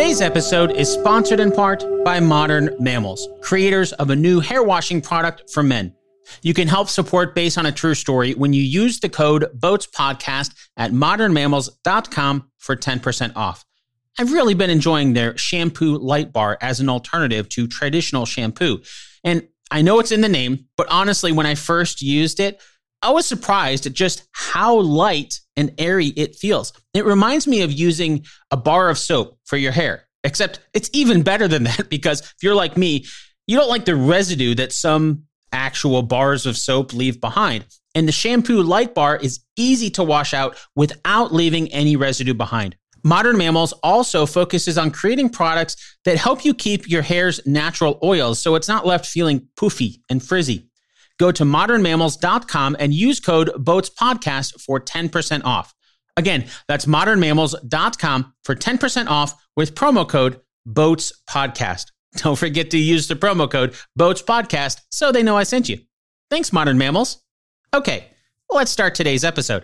Today's episode is sponsored in part by Modern Mammals, creators of a new hair washing product for men. You can help support Based on a True Story when you use the code BOATSPODCAST at modernmammals.com for 10% off. I've really been enjoying their shampoo light bar as an alternative to traditional shampoo. And I know it's in the name, but honestly, when I first used it, I was surprised at just how light and airy it feels. It reminds me of using a bar of soap for your hair, except it's even better than that because if you're like me, you don't like the residue that some actual bars of soap leave behind. And the shampoo light bar is easy to wash out without leaving any residue behind. Modern Mammals also focuses on creating products that help you keep your hair's natural oils so it's not left feeling poofy and frizzy. Go to modernmammals.com and use code BOATSPODCAST for 10% off. Again, that's modernmammals.com for 10% off with promo code BOATSPODCAST. Don't forget to use the promo code BOATSPODCAST so they know I sent you. Thanks, Modern Mammals. Okay, let's start today's episode.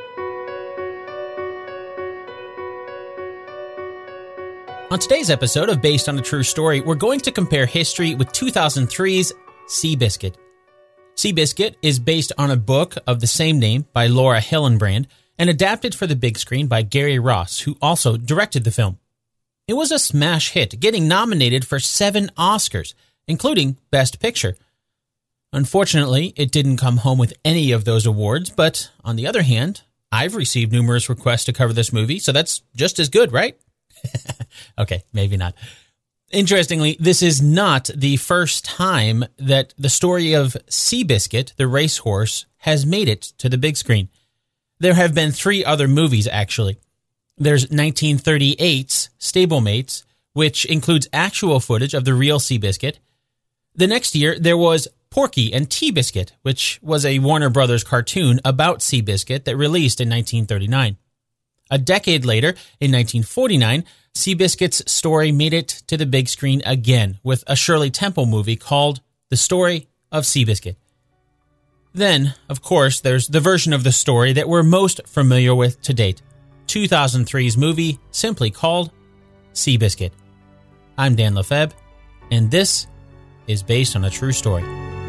On today's episode of Based on a True Story, we're going to compare history with 2003's Seabiscuit. Seabiscuit is based on a book of the same name by Laura Hillenbrand and adapted for the big screen by Gary Ross, who also directed the film. It was a smash hit, getting nominated for 7 Oscars, including Best Picture. Unfortunately, it didn't come home with any of those awards, but on the other hand, I've received numerous requests to cover this movie, so that's just as good, right? Okay, maybe not. Interestingly, this is not the first time that the story of Seabiscuit, the racehorse, has made it to the big screen. There have been 3 other movies, actually. There's 1938's Stablemates, which includes actual footage of the real Seabiscuit. The next year, there was Porky and Tea-Biscuit, which was a Warner Brothers cartoon about Seabiscuit that released in 1939. A decade later, in 1949, Seabiscuit's story made it to the big screen again with a Shirley Temple movie called The Story of Seabiscuit. Then, of course, there's the version of the story that we're most familiar with to date, 2003's movie simply called Seabiscuit. I'm Dan Lefebvre, and this is Based on a True Story.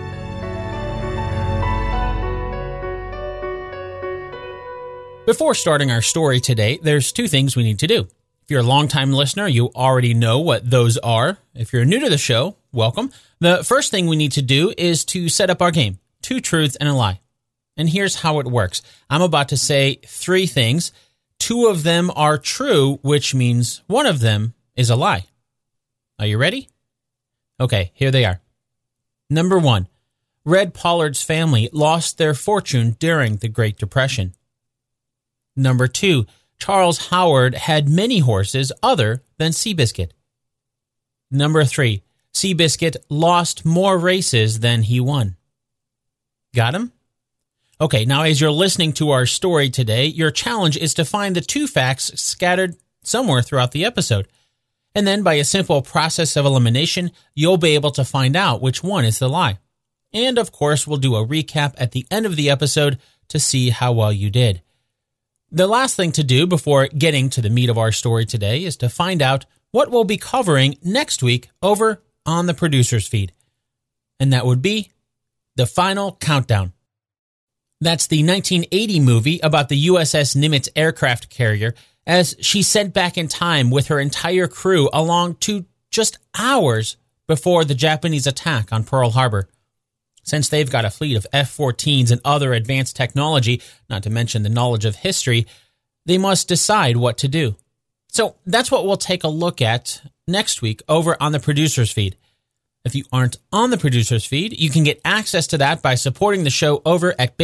Before starting our story today, there's 2 things we need to do. If you're a longtime listener, you already know what those are. If you're new to the show, welcome. The first thing we need to do is to set up our game, 2 truths and a lie. And here's how it works. I'm about to say 3 things. 2 of them are true, which means 1 of them is a lie. Are you ready? Okay, here they are. Number 1, Red Pollard's family lost their fortune during the Great Depression. Number 2, Charles Howard had many horses other than Seabiscuit. Number 3, Seabiscuit lost more races than he won. Got him? Okay, now as you're listening to our story today, your challenge is to find the 2 facts scattered somewhere throughout the episode. And then by a simple process of elimination, you'll be able to find out which one is the lie. And of course, we'll do a recap at the end of the episode to see how well you did. The last thing to do before getting to the meat of our story today is to find out what we'll be covering next week over on the producer's feed. And that would be The Final Countdown. That's the 1980 movie about the USS Nimitz aircraft carrier as she's sent back in time with her entire crew along to just hours before the Japanese attack on Pearl Harbor. Since they've got a fleet of F-14s and other advanced technology, not to mention the knowledge of history, they must decide what to do. So that's what we'll take a look at next week over on the producer's feed. If you aren't on the producer's feed, you can get access to that by supporting the show over at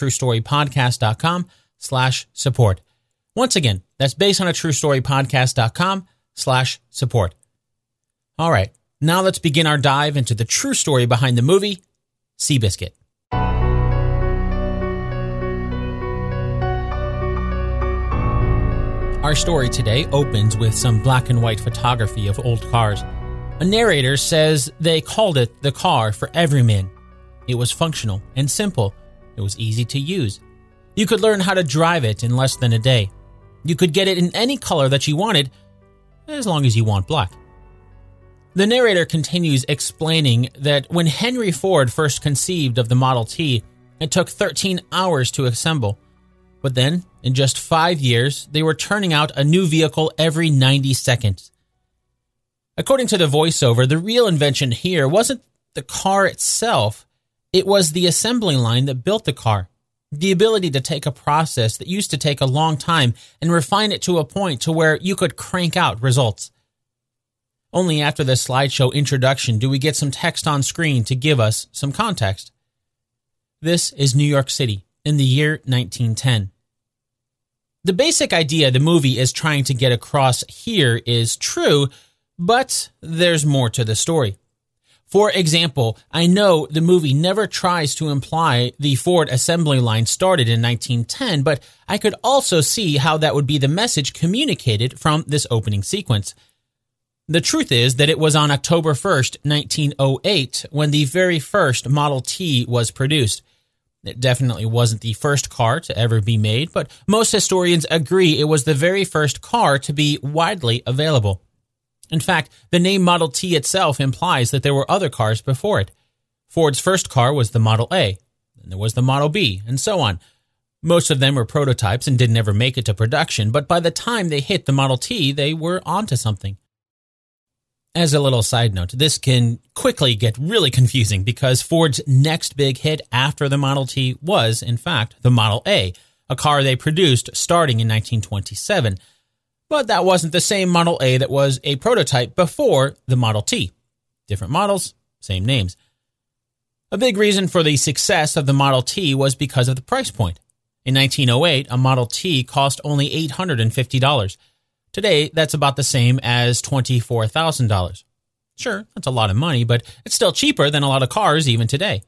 basedonatruestorypodcast.com/support. Once again, that's basedonatruestorypodcast.com/support. All right, now let's begin our dive into the true story behind the movie, Seabiscuit. Our story today opens with some black and white photography of old cars. A narrator says they called it the car for everyman. It was functional and simple. It was easy to use. You could learn how to drive it in less than a day. You could get it in any color that you wanted, as long as you want black. The narrator continues explaining that when Henry Ford first conceived of the Model T, it took 13 hours to assemble. But then, in just 5 years, they were turning out a new vehicle every 90 seconds. According to the voiceover, the real invention here wasn't the car itself, it was the assembly line that built the car. The ability to take a process that used to take a long time and refine it to a point to where you could crank out results. Only after the slideshow introduction do we get some text on screen to give us some context. This is New York City in the year 1910. The basic idea the movie is trying to get across here is true, but there's more to the story. For example, I know the movie never tries to imply the Ford assembly line started in 1910, but I could also see how that would be the message communicated from this opening sequence. The truth is that it was on October 1st, 1908, when the very first Model T was produced. It definitely wasn't the first car to ever be made, but most historians agree it was the very first car to be widely available. In fact, the name Model T itself implies that there were other cars before it. Ford's first car was the Model A, then there was the Model B, and so on. Most of them were prototypes and didn't ever make it to production, but by the time they hit the Model T, they were onto something. As a little side note, this can quickly get really confusing because Ford's next big hit after the Model T was, in fact, the Model A, a car they produced starting in 1927. But that wasn't the same Model A that was a prototype before the Model T. Different models, same names. A big reason for the success of the Model T was because of the price point. In 1908, a Model T cost only $850. Today, that's about the same as $24,000. Sure, that's a lot of money, but it's still cheaper than a lot of cars even today.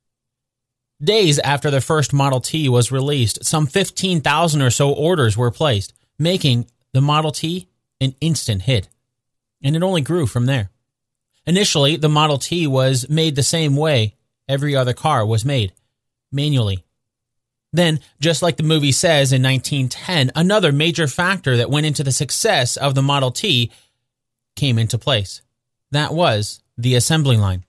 Days after the first Model T was released, some 15,000 or so orders were placed, making the Model T an instant hit. And it only grew from there. Initially, the Model T was made the same way every other car was made, manually. Then, just like the movie says in 1910, another major factor that went into the success of the Model T came into place. That was the assembly line.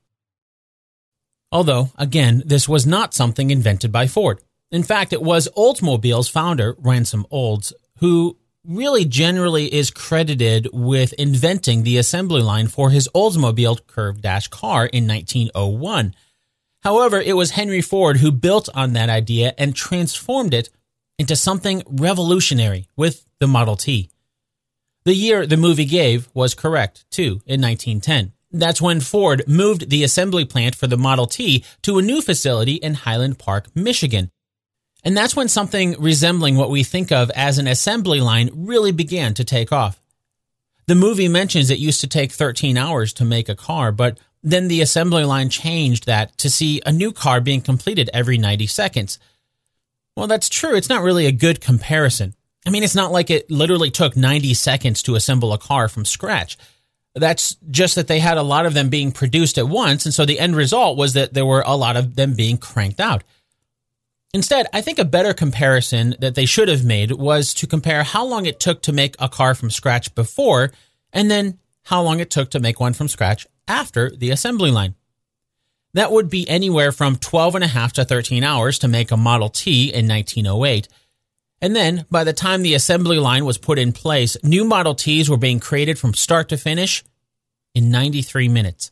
Although, again, this was not something invented by Ford. In fact, it was Oldsmobile's founder, Ransom Olds, who really generally is credited with inventing the assembly line for his Oldsmobile curved dash car in 1901. However, it was Henry Ford who built on that idea and transformed it into something revolutionary with the Model T. The year the movie gave was correct, too, in 1910. That's when Ford moved the assembly plant for the Model T to a new facility in Highland Park, Michigan. And that's when something resembling what we think of as an assembly line really began to take off. The movie mentions it used to take 13 hours to make a car, but then the assembly line changed that to see a new car being completed every 90 seconds. Well, that's true. It's not really a good comparison. I mean, it's not like it literally took 90 seconds to assemble a car from scratch. That's just that they had a lot of them being produced at once, and so the end result was that there were a lot of them being cranked out. Instead, I think a better comparison that they should have made was to compare how long it took to make a car from scratch before, and then how long it took to make one from scratch after the assembly line. That would be anywhere from 12.5 to 13 hours to make a Model T in 1908. And then, by the time the assembly line was put in place, new Model Ts were being created from start to finish in 93 minutes.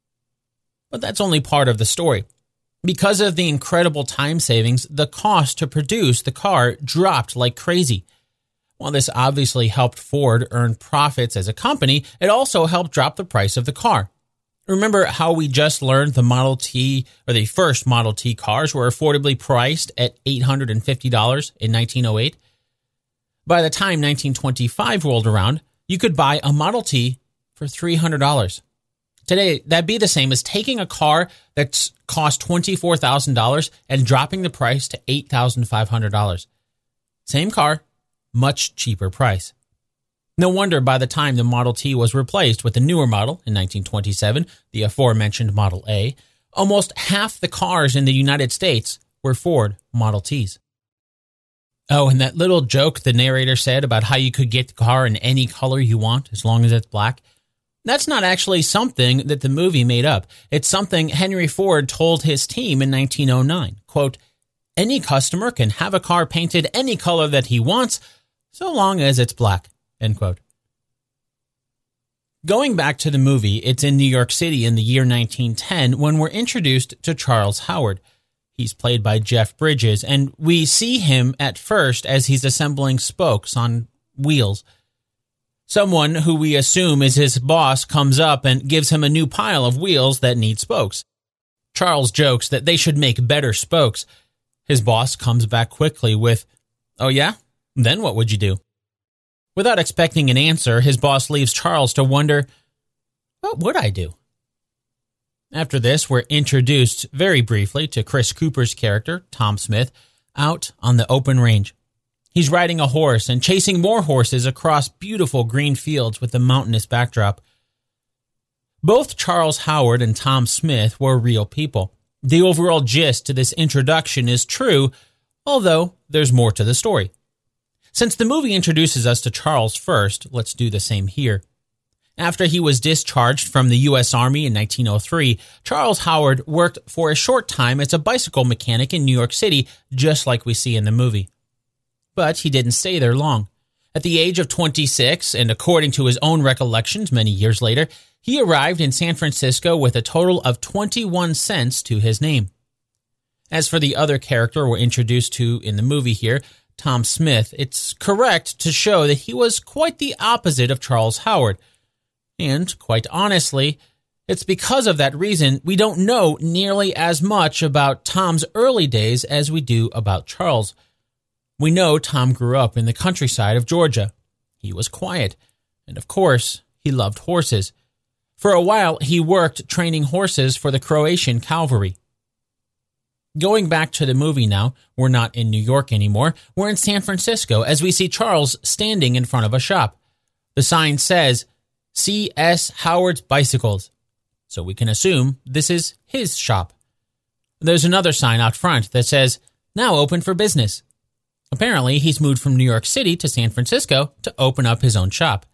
But that's only part of the story. Because of the incredible time savings, the cost to produce the car dropped like crazy. While this obviously helped Ford earn profits as a company, it also helped drop the price of the car. Remember how we just learned the Model T, or the first Model T cars were affordably priced at $850 in 1908? By the time 1925 rolled around, you could buy a Model T for $300. Today, that'd be the same as taking a car that's cost $24,000 and dropping the price to $8,500. Same car, much cheaper price. No wonder by the time the Model T was replaced with the newer model in 1927, the aforementioned Model A, almost half the cars in the United States were Ford Model Ts. Oh, and that little joke the narrator said about how you could get the car in any color you want as long as it's black. That's not actually something that the movie made up. It's something Henry Ford told his team in 1909. Quote, "Any customer can have a car painted any color that he wants, so long as it's black." End quote. Going back to the movie, it's in New York City in the year 1910 when we're introduced to Charles Howard. He's played by Jeff Bridges, and we see him at first as he's assembling spokes on wheels. Someone who we assume is his boss comes up and gives him a new pile of wheels that need spokes. Charles jokes that they should make better spokes. His boss comes back quickly with, "Oh yeah? Then what would you do?" Without expecting an answer, his boss leaves Charles to wonder, what would I do? After this, we're introduced very briefly to Chris Cooper's character, Tom Smith, out on the open range. He's riding a horse and chasing more horses across beautiful green fields with a mountainous backdrop. Both Charles Howard and Tom Smith were real people. The overall gist to this introduction is true, although there's more to the story. Since the movie introduces us to Charles first, let's do the same here. After he was discharged from the U.S. Army in 1903, Charles Howard worked for a short time as a bicycle mechanic in New York City, just like we see in the movie. But he didn't stay there long. At the age of 26, and according to his own recollections many years later, he arrived in San Francisco with a total of 21 cents to his name. As for the other character we're introduced to in the movie here, Tom Smith, it's correct to show that he was quite the opposite of Charles Howard. And, quite honestly, it's because of that reason we don't know nearly as much about Tom's early days as we do about Charles. We know Tom grew up in the countryside of Georgia. He was quiet, and of course, he loved horses. For a while, he worked training horses for the Croatian cavalry. Going back to the movie now, we're not in New York anymore. We're in San Francisco as we see Charles standing in front of a shop. The sign says, C.S. Howard's Bicycles. So we can assume this is his shop. There's another sign out front that says, now open for business. Apparently, he's moved from New York City to San Francisco to open up his own shop.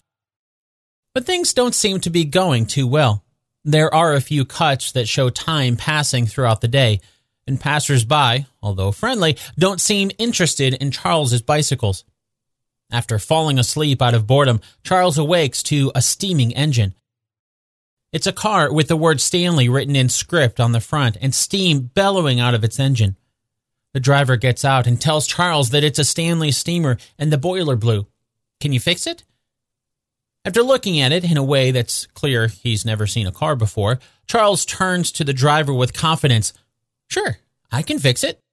But things don't seem to be going too well. There are a few cuts that show time passing throughout the day, and passers-by, although friendly, don't seem interested in Charles's bicycles. After falling asleep out of boredom, Charles awakes to a steaming engine. It's a car with the word Stanley written in script on the front and steam bellowing out of its engine. The driver gets out and tells Charles that it's a Stanley steamer and the boiler blew. Can you fix it? After looking at it in a way that's clear he's never seen a car before, Charles turns to the driver with confidence. Sure, I can fix it.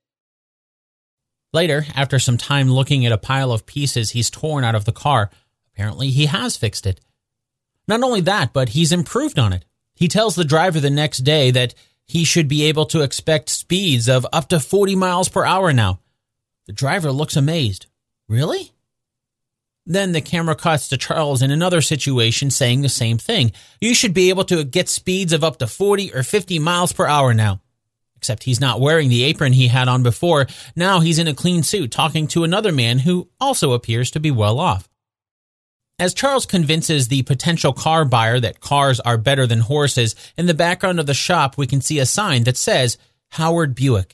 Later, after some time looking at a pile of pieces he's torn out of the car, apparently he has fixed it. Not only that, but he's improved on it. He tells the driver the next day that he should be able to expect speeds of up to 40 miles per hour now. The driver looks amazed. Really? Then the camera cuts to Charles in another situation saying the same thing. You should be able to get speeds of up to 40 or 50 miles per hour now. Except he's not wearing the apron he had on before. Now he's in a clean suit talking to another man who also appears to be well off. As Charles convinces the potential car buyer that cars are better than horses, in the background of the shop we can see a sign that says Howard Buick.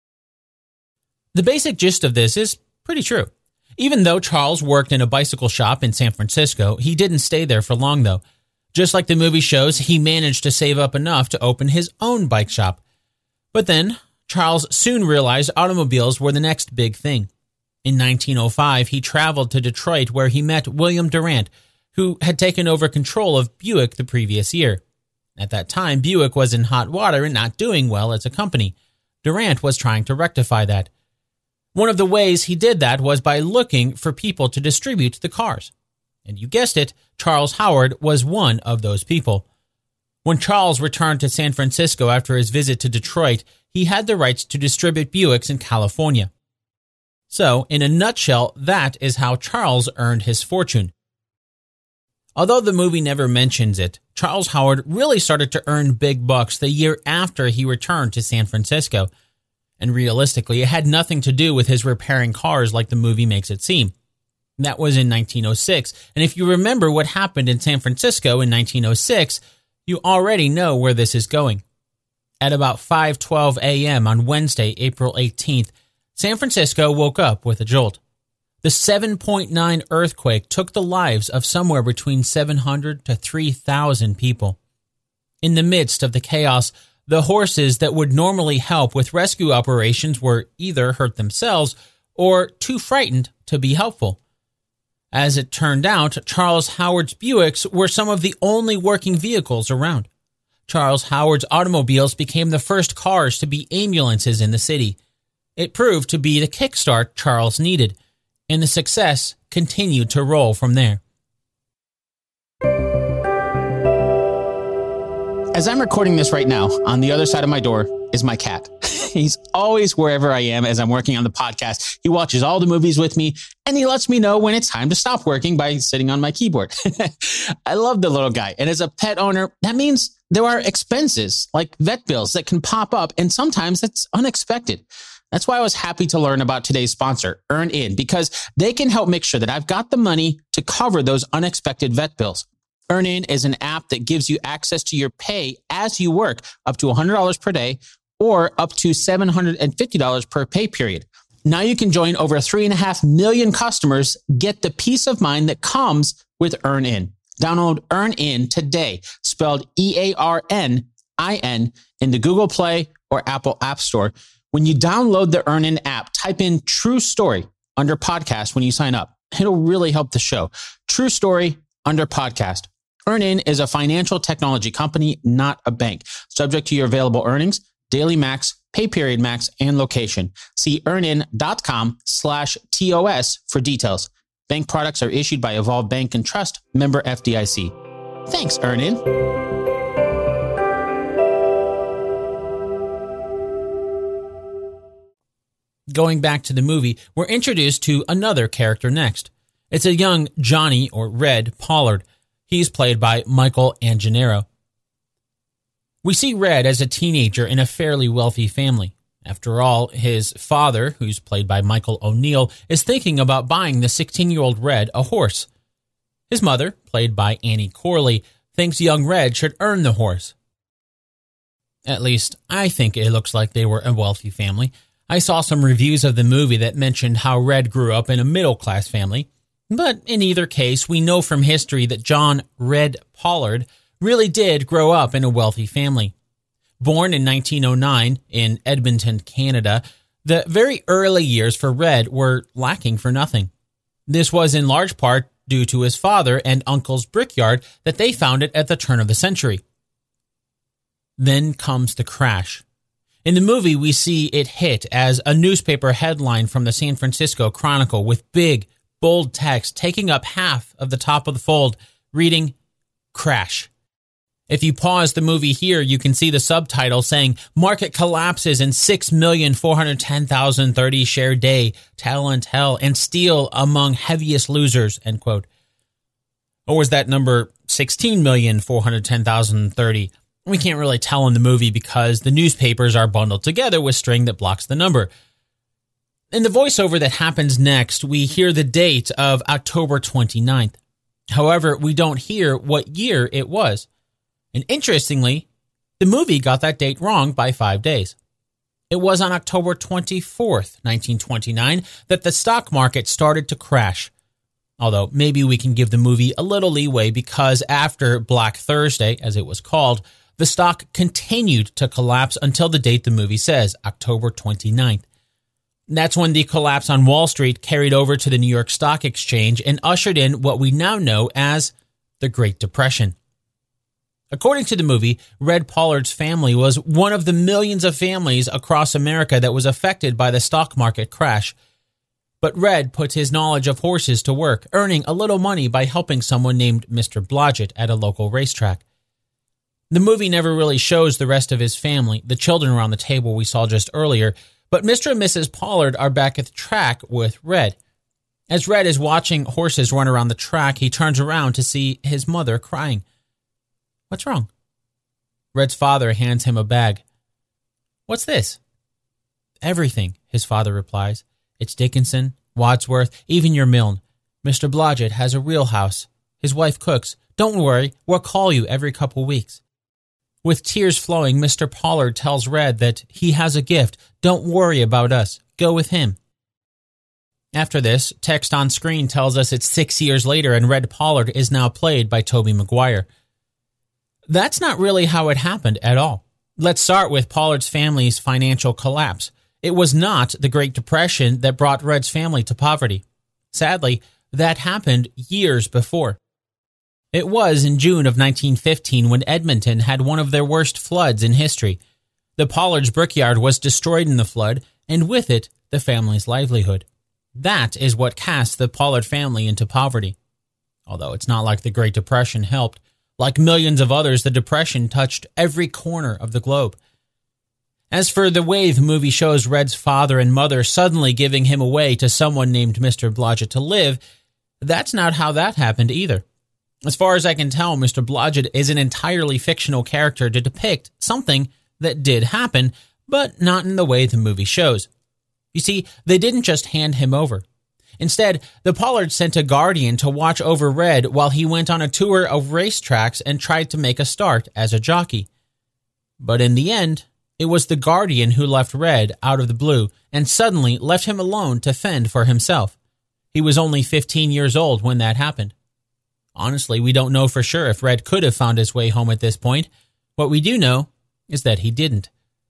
The basic gist of this is pretty true. Even though Charles worked in a bicycle shop in San Francisco, he didn't stay there for long though. Just like the movie shows, he managed to save up enough to open his own bike shop. But then, Charles soon realized automobiles were the next big thing. In 1905, he traveled to Detroit where he met William Durant, who had taken over control of Buick the previous year. At that time, Buick was in hot water and not doing well as a company. Durant was trying to rectify that. One of the ways he did that was by looking for people to distribute the cars. And you guessed it, Charles Howard was one of those people. When Charles returned to San Francisco after his visit to Detroit, he had the rights to distribute Buicks in California. So, in a nutshell, that is how Charles earned his fortune. Although the movie never mentions it, Charles Howard really started to earn big bucks the year after he returned to San Francisco. And realistically, it had nothing to do with his repairing cars like the movie makes it seem. That was in 1906, and if you remember what happened in San Francisco in 1906, you already know where this is going. At about 5:12 a.m. on Wednesday, April 18th, San Francisco woke up with a jolt. The 7.9 earthquake took the lives of somewhere between 700 to 3,000 people. In the midst of the chaos, the horses that would normally help with rescue operations were either hurt themselves or too frightened to be helpful. As it turned out, Charles Howard's Buicks were some of the only working vehicles around. Charles Howard's automobiles became the first cars to be ambulances in the city. It proved to be the kickstart Charles needed, and the success continued to roll from there. As I'm recording this right now, on the other side of my door is my cat. He's always wherever I am as I'm working on the podcast. He watches all the movies with me, and he lets me know when it's time to stop working by sitting on my keyboard. I love the little guy. And as a pet owner, that means there are expenses like vet bills that can pop up, and sometimes that's unexpected. That's why I was happy to learn about today's sponsor, EarnIn, because they can help make sure that I've got the money to cover those unexpected vet bills. EarnIn is an app that gives you access to your pay as you work, up to $100 per day or up to $750 per pay period. Now you can join over 3.5 million customers, get the peace of mind that comes with EarnIn. Download EarnIn today, spelled EARNIN, in the Google Play or Apple App Store. When you download the EarnIn app, type in True Story under podcast when you sign up. It'll really help the show. True Story under podcast. EarnIn is a financial technology company, not a bank. Subject to your available earnings, daily max, pay period max, and location. See earnin.com/TOS for details. Bank products are issued by Evolve Bank and Trust, member FDIC. Thanks, EarnIn. Going back to the movie, we're introduced to another character next. It's a young Johnny, or Red, Pollard. He's played by Michael Angenaro. We see Red as a teenager in a fairly wealthy family. After all, his father, who's played by Michael O'Neill, is thinking about buying the 16-year-old Red a horse. His mother, played by Annie Corley, thinks young Red should earn the horse. At least, I think it looks like they were a wealthy family. I saw some reviews of the movie that mentioned how Red grew up in a middle-class family. But in either case, we know from history that John Red Pollard really did grow up in a wealthy family. Born in 1909 in Edmonton, Canada, the very early years for Red were lacking for nothing. This was in large part due to his father and uncle's brickyard that they founded at the turn of the century. Then comes the crash. In the movie, we see it hit as a newspaper headline from the San Francisco Chronicle with big, bold text taking up half of the top of the fold, reading, "Crash." If you pause the movie here, you can see the subtitle saying, "Market collapses in 6,410,030 share day, talent hell, and steel among heaviest losers," end quote. Or was that number 16,410,030? We can't really tell in the movie because the newspapers are bundled together with string that blocks the number. In the voiceover that happens next, we hear the date of October 29th. However, we don't hear what year it was. And interestingly, the movie got that date wrong by 5 days. It was on October 24th, 1929, that the stock market started to crash. Although maybe we can give the movie a little leeway because after Black Thursday, as it was called, the stock continued to collapse until the date the movie says, October 29th. That's when the collapse on Wall Street carried over to the New York Stock Exchange and ushered in what we now know as the Great Depression. According to the movie, Red Pollard's family was one of the millions of families across America that was affected by the stock market crash. But Red put his knowledge of horses to work, earning a little money by helping someone named Mr. Blodgett at a local racetrack. The movie never really shows the rest of his family, the children around the table we saw just earlier, but Mr. and Mrs. Pollard are back at the track with Red. As Red is watching horses run around the track, he turns around to see his mother crying. What's wrong? Red's father hands him a bag. What's this? Everything, his father replies. It's Dickinson, Wadsworth, even your Milne. Mr. Blodgett has a real house. His wife cooks. Don't worry, we'll call you every couple weeks. With tears flowing, Mr. Pollard tells Red that he has a gift. Don't worry about us. Go with him. After this, text on screen tells us it's 6 years later and Red Pollard is now played by Tobey Maguire. That's not really how it happened at all. Let's start with Pollard's family's financial collapse. It was not the Great Depression that brought Red's family to poverty. Sadly, that happened years before. It was in June of 1915 when Edmonton had one of their worst floods in history. The Pollards' brickyard was destroyed in the flood, and with it, the family's livelihood. That is what cast the Pollard family into poverty. Although it's not like the Great Depression helped. Like millions of others, the Depression touched every corner of the globe. As for the way the movie shows Red's father and mother suddenly giving him away to someone named Mr. Blodgett to live, that's not how that happened either. As far as I can tell, Mr. Blodgett is an entirely fictional character to depict something that did happen, but not in the way the movie shows. You see, they didn't just hand him over. Instead, the Pollards sent a guardian to watch over Red while he went on a tour of racetracks and tried to make a start as a jockey. But in the end, it was the guardian who left Red out of the blue and suddenly left him alone to fend for himself. He was only 15 years old when that happened. Honestly, we don't know for sure if Red could have found his way home at this point. What we do know is that he didn't.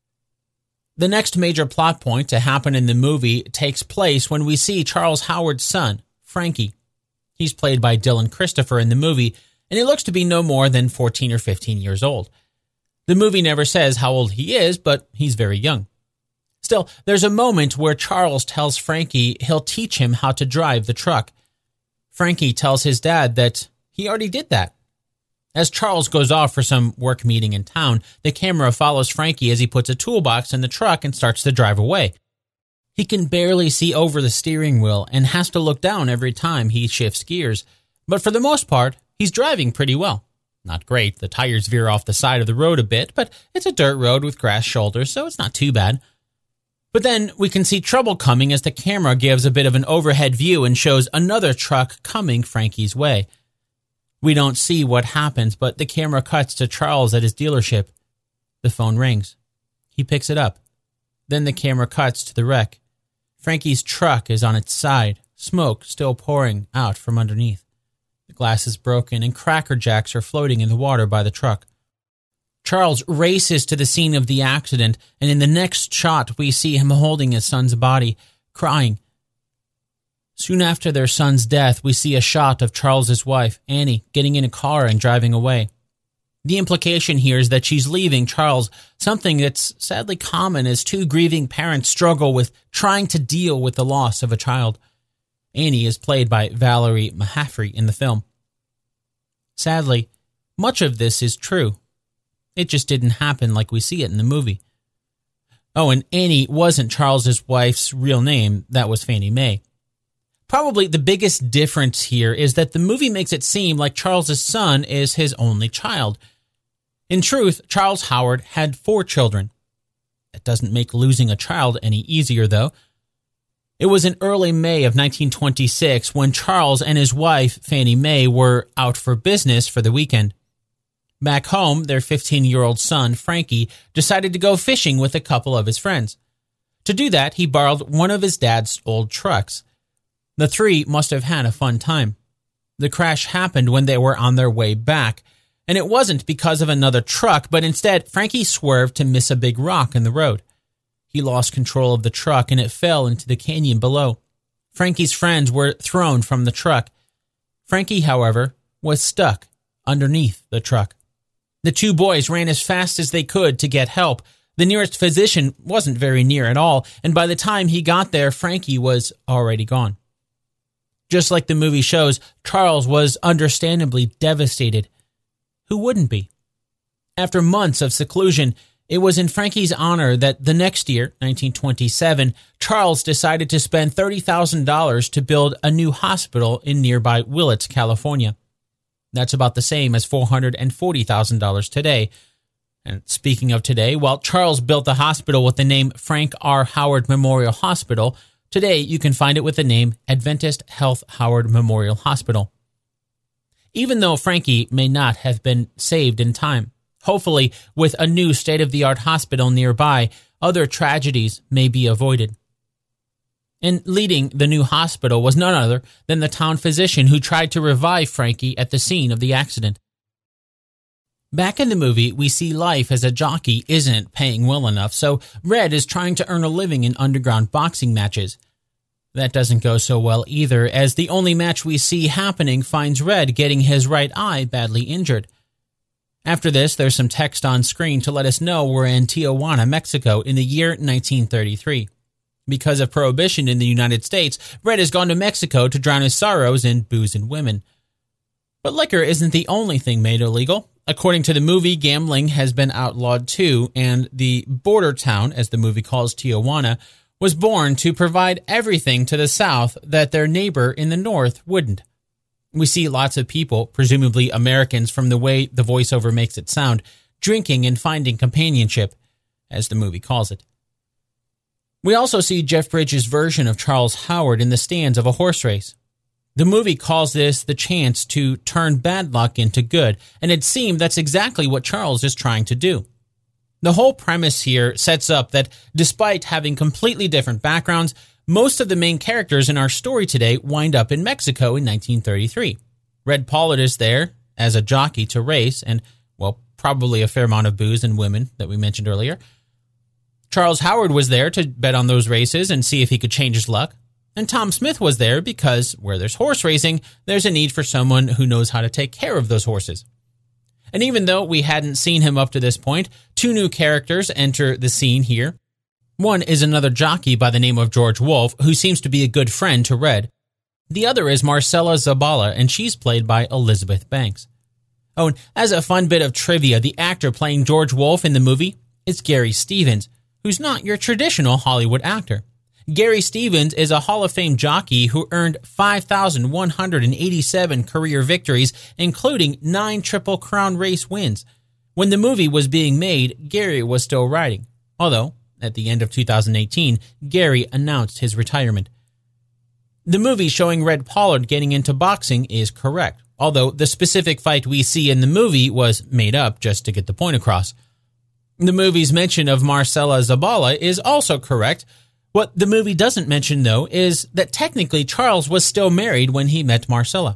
The next major plot point to happen in the movie takes place when we see Charles Howard's son, Frankie. He's played by Dylan Christopher in the movie, and he looks to be no more than 14 or 15 years old. The movie never says how old he is, but he's very young. Still, there's a moment where Charles tells Frankie he'll teach him how to drive the truck. Frankie tells his dad that he already did that. As Charles goes off for some work meeting in town, the camera follows Frankie as he puts a toolbox in the truck and starts to drive away. He can barely see over the steering wheel and has to look down every time he shifts gears, but for the most part, he's driving pretty well. Not great, the tires veer off the side of the road a bit, but it's a dirt road with grass shoulders, so it's not too bad. But then we can see trouble coming as the camera gives a bit of an overhead view and shows another truck coming Frankie's way. We don't see what happens, but the camera cuts to Charles at his dealership. The phone rings. He picks it up. Then the camera cuts to the wreck. Frankie's truck is on its side, smoke still pouring out from underneath. The glass is broken and Cracker Jacks are floating in the water by the truck. Charles races to the scene of the accident, and in the next shot we see him holding his son's body, crying. Soon after their son's death, we see a shot of Charles's wife, Annie, getting in a car and driving away. The implication here is that she's leaving Charles, something that's sadly common as two grieving parents struggle with trying to deal with the loss of a child. Annie is played by Valerie Mahaffrey in the film. Sadly, much of this is true. It just didn't happen like we see it in the movie. Oh, and Annie wasn't Charles's wife's real name. That was Fannie Mae. Probably the biggest difference here is that the movie makes it seem like Charles's son is his only child. In truth, Charles Howard had 4 children. That doesn't make losing a child any easier, though. It was in early May of 1926 when Charles and his wife, Fannie Mae, were out for business for the weekend. Back home, their 15-year-old son, Frankie, decided to go fishing with a couple of his friends. To do that, he borrowed one of his dad's old trucks. The three must have had a fun time. The crash happened when they were on their way back, and it wasn't because of another truck, but instead, Frankie swerved to miss a big rock in the road. He lost control of the truck and it fell into the canyon below. Frankie's friends were thrown from the truck. Frankie, however, was stuck underneath the truck. The 2 boys ran as fast as they could to get help. The nearest physician wasn't very near at all, and by the time he got there, Frankie was already gone. Just like the movie shows, Charles was understandably devastated. Who wouldn't be? After months of seclusion, it was in Frankie's honor that the next year, 1927, Charles decided to spend $30,000 to build a new hospital in nearby Willits, California. That's about the same as $440,000 today. And speaking of today, while Charles built the hospital with the name Frank R. Howard Memorial Hospital, today you can find it with the name Adventist Health Howard Memorial Hospital. Even though Frankie may not have been saved in time, hopefully with a new state-of-the-art hospital nearby, other tragedies may be avoided. And leading the new hospital was none other than the town physician who tried to revive Frankie at the scene of the accident. Back in the movie, we see life as a jockey isn't paying well enough, so Red is trying to earn a living in underground boxing matches. That doesn't go so well either, as the only match we see happening finds Red getting his right eye badly injured. After this, there's some text on screen to let us know we're in Tijuana, Mexico in the year 1933. Because of prohibition in the United States, Red has gone to Mexico to drown his sorrows in booze and women. But liquor isn't the only thing made illegal. According to the movie, gambling has been outlawed too, and the border town, as the movie calls Tijuana, was born to provide everything to the south that their neighbor in the north wouldn't. We see lots of people, presumably Americans from the way the voiceover makes it sound, drinking and finding companionship, as the movie calls it. We also see Jeff Bridges' version of Charles Howard in the stands of a horse race. The movie calls this the chance to turn bad luck into good, and it seems that's exactly what Charles is trying to do. The whole premise here sets up that despite having completely different backgrounds, most of the main characters in our story today wind up in Mexico in 1933. Red Pollard is there as a jockey to race, and, well, probably a fair amount of booze and women that we mentioned earlier. Charles Howard was there to bet on those races and see if he could change his luck. And Tom Smith was there because where there's horse racing, there's a need for someone who knows how to take care of those horses. And even though we hadn't seen him up to this point, two new characters enter the scene here. One is another jockey by the name of George Wolfe, who seems to be a good friend to Red. The other is Marcella Zabala, and she's played by Elizabeth Banks. Oh, and as a fun bit of trivia, the actor playing George Wolfe in the movie is Gary Stevens, who's not your traditional Hollywood actor. Gary Stevens is a Hall of Fame jockey who earned 5,187 career victories, including 9 Triple Crown race wins. When the movie was being made, Gary was still riding, although at the end of 2018, Gary announced his retirement. The movie showing Red Pollard getting into boxing is correct, although the specific fight we see in the movie was made up just to get the point across. The movie's mention of Marcella Zabala is also correct. What the movie doesn't mention, though, is that technically Charles was still married when he met Marcella.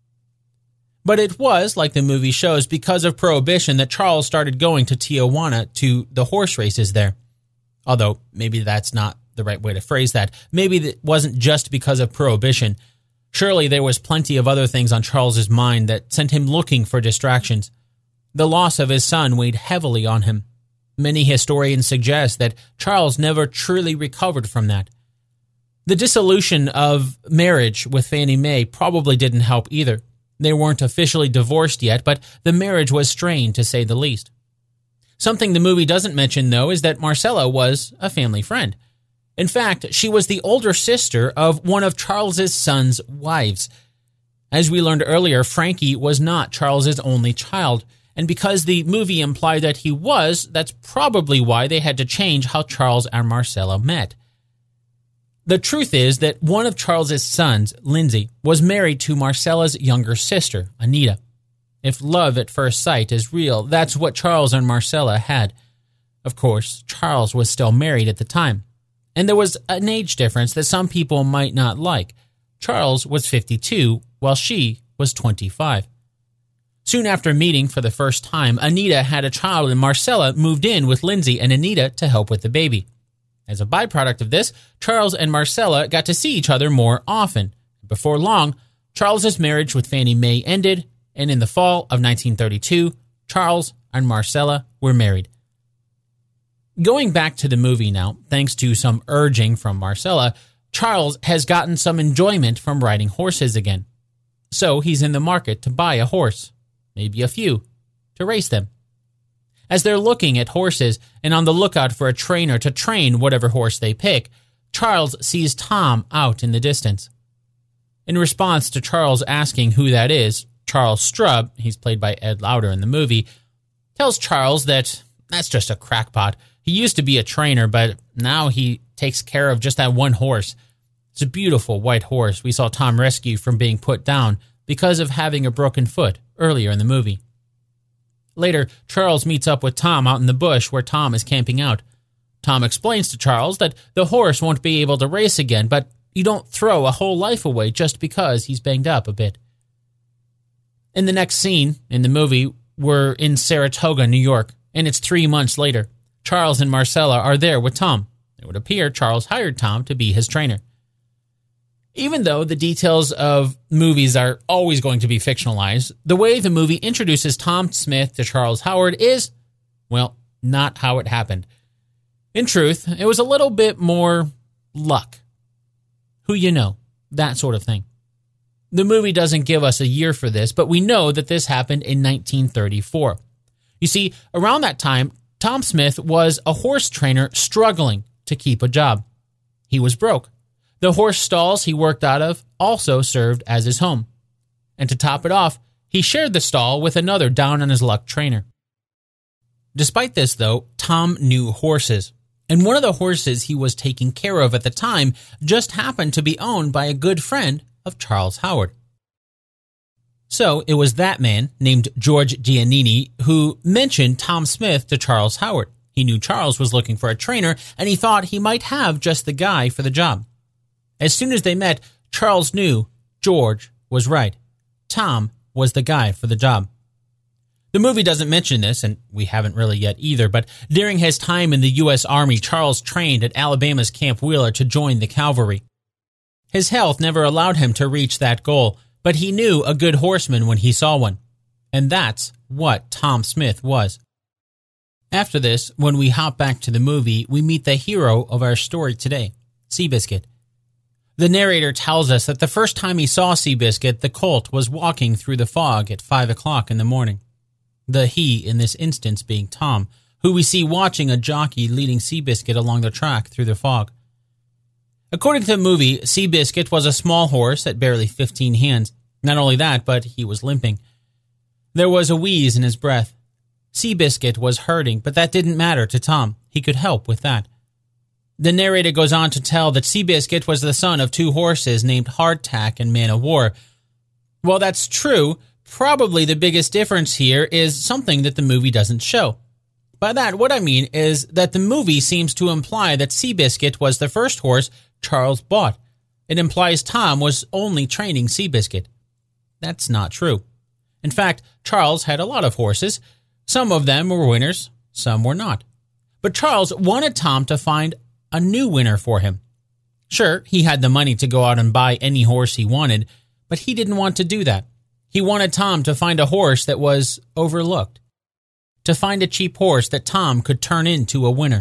But it was, like the movie shows, because of prohibition that Charles started going to Tijuana to the horse races there. Although, maybe that's not the right way to phrase that. Maybe it wasn't just because of prohibition. Surely there was plenty of other things on Charles's mind that sent him looking for distractions. The loss of his son weighed heavily on him. Many historians suggest that Charles never truly recovered from that. The dissolution of marriage with Fannie Mae probably didn't help either. They weren't officially divorced yet, but the marriage was strained to say the least. Something the movie doesn't mention, though, is that Marcella was a family friend. In fact, she was the older sister of one of Charles's son's wives. As we learned earlier, Frankie was not Charles's only child. And because the movie implied that he was, that's probably why they had to change how Charles and Marcella met. The truth is that one of Charles's sons, Lindsay, was married to Marcella's younger sister, Anita. If love at first sight is real, that's what Charles and Marcella had. Of course, Charles was still married at the time. And there was an age difference that some people might not like. Charles was 52, while she was 25. Soon after meeting for the first time, Anita had a child and Marcella moved in with Lindsay and Anita to help with the baby. As a byproduct of this, Charles and Marcella got to see each other more often. Before long, Charles's marriage with Fannie Mae ended, and in the fall of 1932, Charles and Marcella were married. Going back to the movie now, thanks to some urging from Marcella, Charles has gotten some enjoyment from riding horses again. So he's in the market to buy a horse. Maybe a few, to race them. As they're looking at horses and on the lookout for a trainer to train whatever horse they pick, Charles sees Tom out in the distance. In response to Charles asking who that is, Charles Strub, he's played by Ed Lauder in the movie, tells Charles that that's just a crackpot. He used to be a trainer, but now he takes care of just that one horse. It's a beautiful white horse we saw Tom rescue from being put down because of having a broken foot earlier in the movie. Later, Charles meets up with Tom out in the bush where Tom is camping out. Tom explains to Charles that the horse won't be able to race again, but you don't throw a whole life away just because he's banged up a bit. In the next scene in the movie, we're in Saratoga, New York, and it's 3 months later. Charles and Marcella are there with Tom. It would appear Charles hired Tom to be his trainer. Even though the details of movies are always going to be fictionalized, the way the movie introduces Tom Smith to Charles Howard is, well, not how it happened. In truth, it was a little bit more luck. Who you know, that sort of thing. The movie doesn't give us a year for this, but we know that this happened in 1934. You see, around that time, Tom Smith was a horse trainer struggling to keep a job. He was broke. The horse stalls he worked out of also served as his home. And to top it off, he shared the stall with another down-on-his-luck trainer. Despite this, though, Tom knew horses. And one of the horses he was taking care of at the time just happened to be owned by a good friend of Charles Howard. So it was that man, named George Giannini, who mentioned Tom Smith to Charles Howard. He knew Charles was looking for a trainer, and he thought he might have just the guy for the job. As soon as they met, Charles knew George was right. Tom was the guy for the job. The movie doesn't mention this, and we haven't really yet either, but during his time in the U.S. Army, Charles trained at Alabama's Camp Wheeler to join the cavalry. His health never allowed him to reach that goal, but he knew a good horseman when he saw one. And that's what Tom Smith was. After this, when we hop back to the movie, we meet the hero of our story today, Seabiscuit. The narrator tells us that the first time he saw Seabiscuit, the colt was walking through the fog at 5 o'clock in the morning. The he in this instance being Tom, who we see watching a jockey leading Seabiscuit along the track through the fog. According to the movie, Seabiscuit was a small horse at barely 15 hands. Not only that, but he was limping. There was a wheeze in his breath. Seabiscuit was hurting, but that didn't matter to Tom. He could help with that. The narrator goes on to tell that Seabiscuit was the son of 2 horses named Hardtack and Man of War. While that's true, probably the biggest difference here is something that the movie doesn't show. By that, what I mean is that the movie seems to imply that Seabiscuit was the first horse Charles bought. It implies Tom was only training Seabiscuit. That's not true. In fact, Charles had a lot of horses. Some of them were winners, some were not. But Charles wanted Tom to find a new winner for him. Sure, he had the money to go out and buy any horse he wanted, but he didn't want to do that. He wanted Tom to find a horse that was overlooked. To find a cheap horse that Tom could turn into a winner.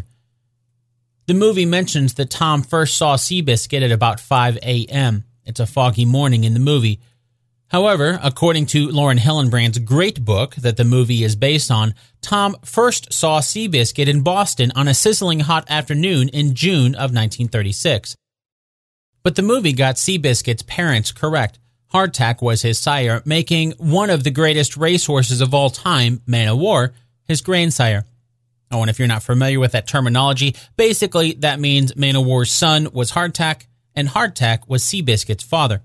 The movie mentions that Tom first saw Seabiscuit at about 5 a.m. It's a foggy morning in the movie. However, according to Lauren Hillenbrand's great book that the movie is based on, Tom first saw Seabiscuit in Boston on a sizzling hot afternoon in June of 1936. But the movie got Seabiscuit's parents correct. Hardtack was his sire, making one of the greatest racehorses of all time, Man of War, his grandsire. Oh, and if you're not familiar with that terminology, basically that means Man of War's son was Hardtack, and Hardtack was Seabiscuit's father.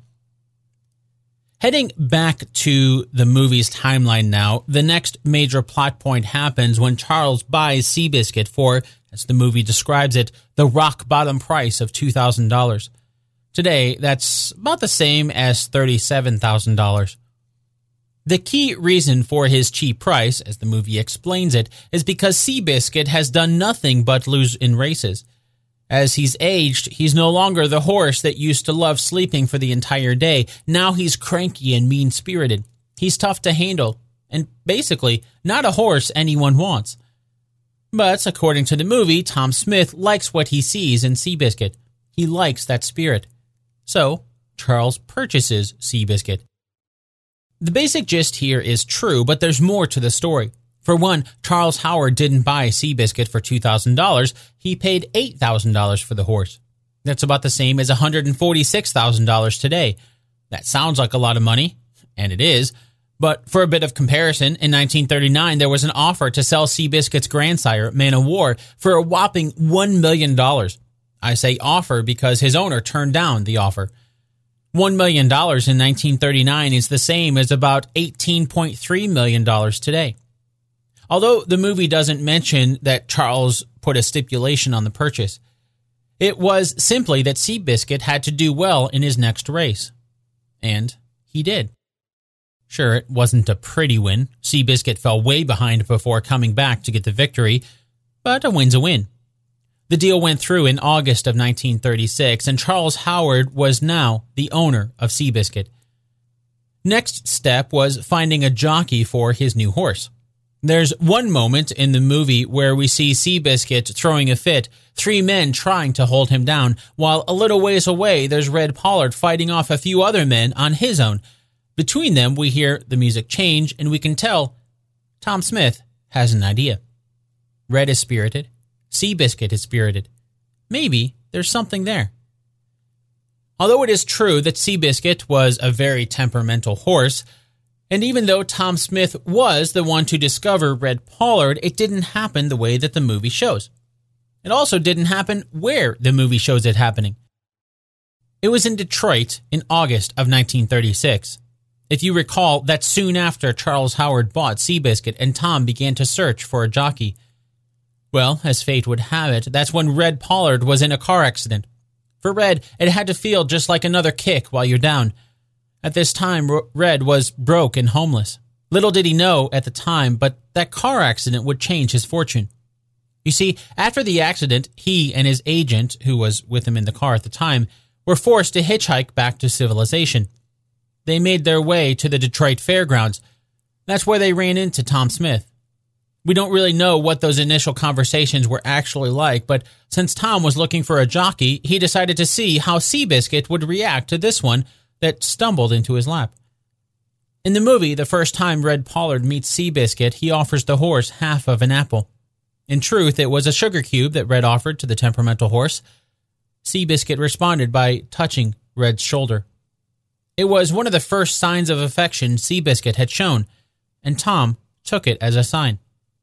Heading back to the movie's timeline now, the next major plot point happens when Charles buys Seabiscuit for, as the movie describes it, the rock-bottom price of $2,000. Today, that's about the same as $37,000. The key reason for his cheap price, as the movie explains it, is because Seabiscuit has done nothing but lose in races. As he's aged, he's no longer the horse that used to love sleeping for the entire day. Now he's cranky and mean-spirited. He's tough to handle, and basically not a horse anyone wants. But according to the movie, Tom Smith likes what he sees in Seabiscuit. He likes that spirit. So, Charles purchases Seabiscuit. The basic gist here is true, but there's more to the story. For one, Charles Howard didn't buy Seabiscuit for $2,000. He paid $8,000 for the horse. That's about the same as $146,000 today. That sounds like a lot of money, and it is, But for a bit of comparison, in 1939, there was an offer to sell Seabiscuit's grandsire, Man O' War, for a whopping $1 million. I say offer because his owner turned down the offer. $1 million in 1939 is the same as about $18.3 million today. Although the movie doesn't mention that Charles put a stipulation on the purchase, it was simply that Seabiscuit had to do well in his next race. And he did. Sure, it wasn't a pretty win. Seabiscuit fell way behind before coming back to get the victory, but a win's a win. The deal went through in August of 1936, and Charles Howard was now the owner of Seabiscuit. Next step was finding a jockey for his new horse. There's one moment in the movie where we see Seabiscuit throwing a fit, 3 men trying to hold him down, while a little ways away there's Red Pollard fighting off a few other men on his own. Between them, we hear the music change, and we can tell Tom Smith has an idea. Red is spirited. Seabiscuit is spirited. Maybe there's something there. Although it is true that Seabiscuit was a very temperamental horse, and even though Tom Smith was the one to discover Red Pollard, it didn't happen the way that the movie shows. It also didn't happen where the movie shows it happening. It was in Detroit in August of 1936. If you recall, that's soon after Charles Howard bought Seabiscuit and Tom began to search for a jockey. Well, as fate would have it, that's when Red Pollard was in a car accident. For Red, it had to feel just like another kick while you're down. At this time, Red was broke and homeless. Little did he know at the time, but that car accident would change his fortune. You see, after the accident, he and his agent, who was with him in the car at the time, were forced to hitchhike back to civilization. They made their way to the Detroit Fairgrounds. That's where they ran into Tom Smith. We don't really know what those initial conversations were actually like, but since Tom was looking for a jockey, he decided to see how Seabiscuit would react to this one that stumbled into his lap. In the movie, the first time Red Pollard meets Seabiscuit, he offers the horse half of an apple. In truth, it was a sugar cube that Red offered to the temperamental horse. Seabiscuit responded by touching Red's shoulder. It was one of the first signs of affection Seabiscuit had shown, and Tom took it as a sign.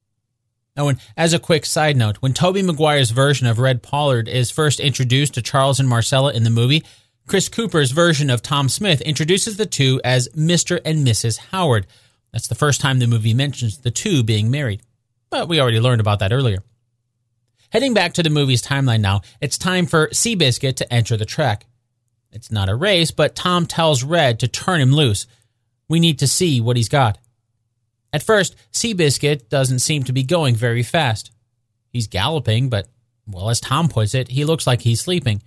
Oh, and as a quick side note, when Tobey Maguire's version of Red Pollard is first introduced to Charles and Marcella in the movie, Chris Cooper's version of Tom Smith introduces the two as Mr. and Mrs. Howard. That's the first time the movie mentions the two being married. But we already learned about that earlier. Heading back to the movie's timeline now, it's time for Seabiscuit to enter the track. It's not a race, but Tom tells Red to turn him loose. We need to see what he's got. At first, Seabiscuit doesn't seem to be going very fast. He's galloping, but, well, as Tom puts it, he looks like he's sleeping.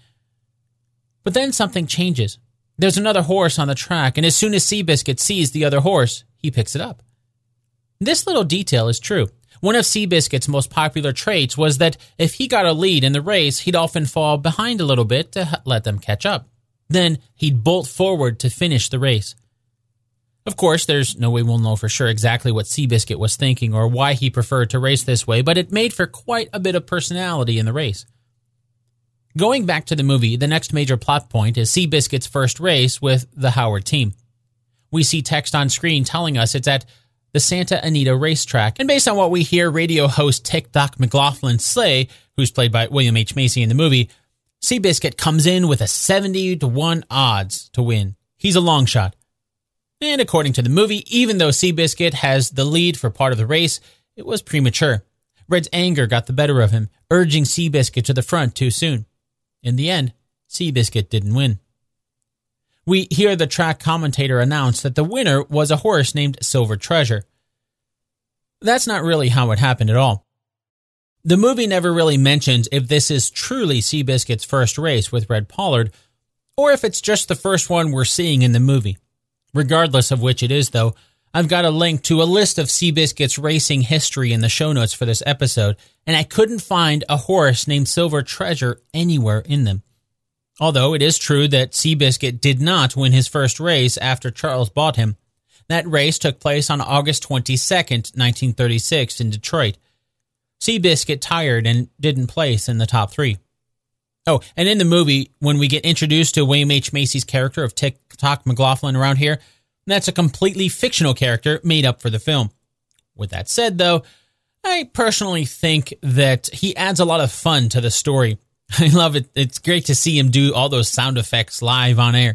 But then something changes. There's another horse on the track, and as soon as Seabiscuit sees the other horse, he picks it up. This little detail is true. One of Seabiscuit's most popular traits was that if he got a lead in the race, he'd often fall behind a little bit to let them catch up. Then he'd bolt forward to finish the race. Of course, there's no way we'll know for sure exactly what Seabiscuit was thinking or why he preferred to race this way, but it made for quite a bit of personality in the race. Going back to the movie, the next major plot point is Seabiscuit's first race with the Howard team. We see text on screen telling us it's at the Santa Anita racetrack, and based on what we hear radio host Tick-Tock McLaughlin say, who's played by William H. Macy in the movie, Seabiscuit comes in with a 70-1 odds to win. He's a long shot. And according to the movie, even though Seabiscuit has the lead for part of the race, it was premature. Red's anger got the better of him, urging Seabiscuit to the front too soon. In the end, Seabiscuit didn't win. We hear the track commentator announce that the winner was a horse named Silver Treasure. That's not really how it happened at all. The movie never really mentions if this is truly Seabiscuit's first race with Red Pollard, or if it's just the first one we're seeing in the movie. Regardless of which it is, though, I've got a link to a list of Seabiscuit's racing history in the show notes for this episode, and I couldn't find a horse named Silver Treasure anywhere in them. Although it is true that Seabiscuit did not win his first race after Charles bought him. That race took place on August 22nd, 1936 in Detroit. Seabiscuit tired and didn't place in the top 3. Oh, and in the movie, when we get introduced to William H. Macy's character of Tick-Tock McLaughlin around here, That's a completely fictional character made up for the film. With that said, though, I personally think that he adds a lot of fun to the story. I love it. It's great to see him do all those sound effects live on air.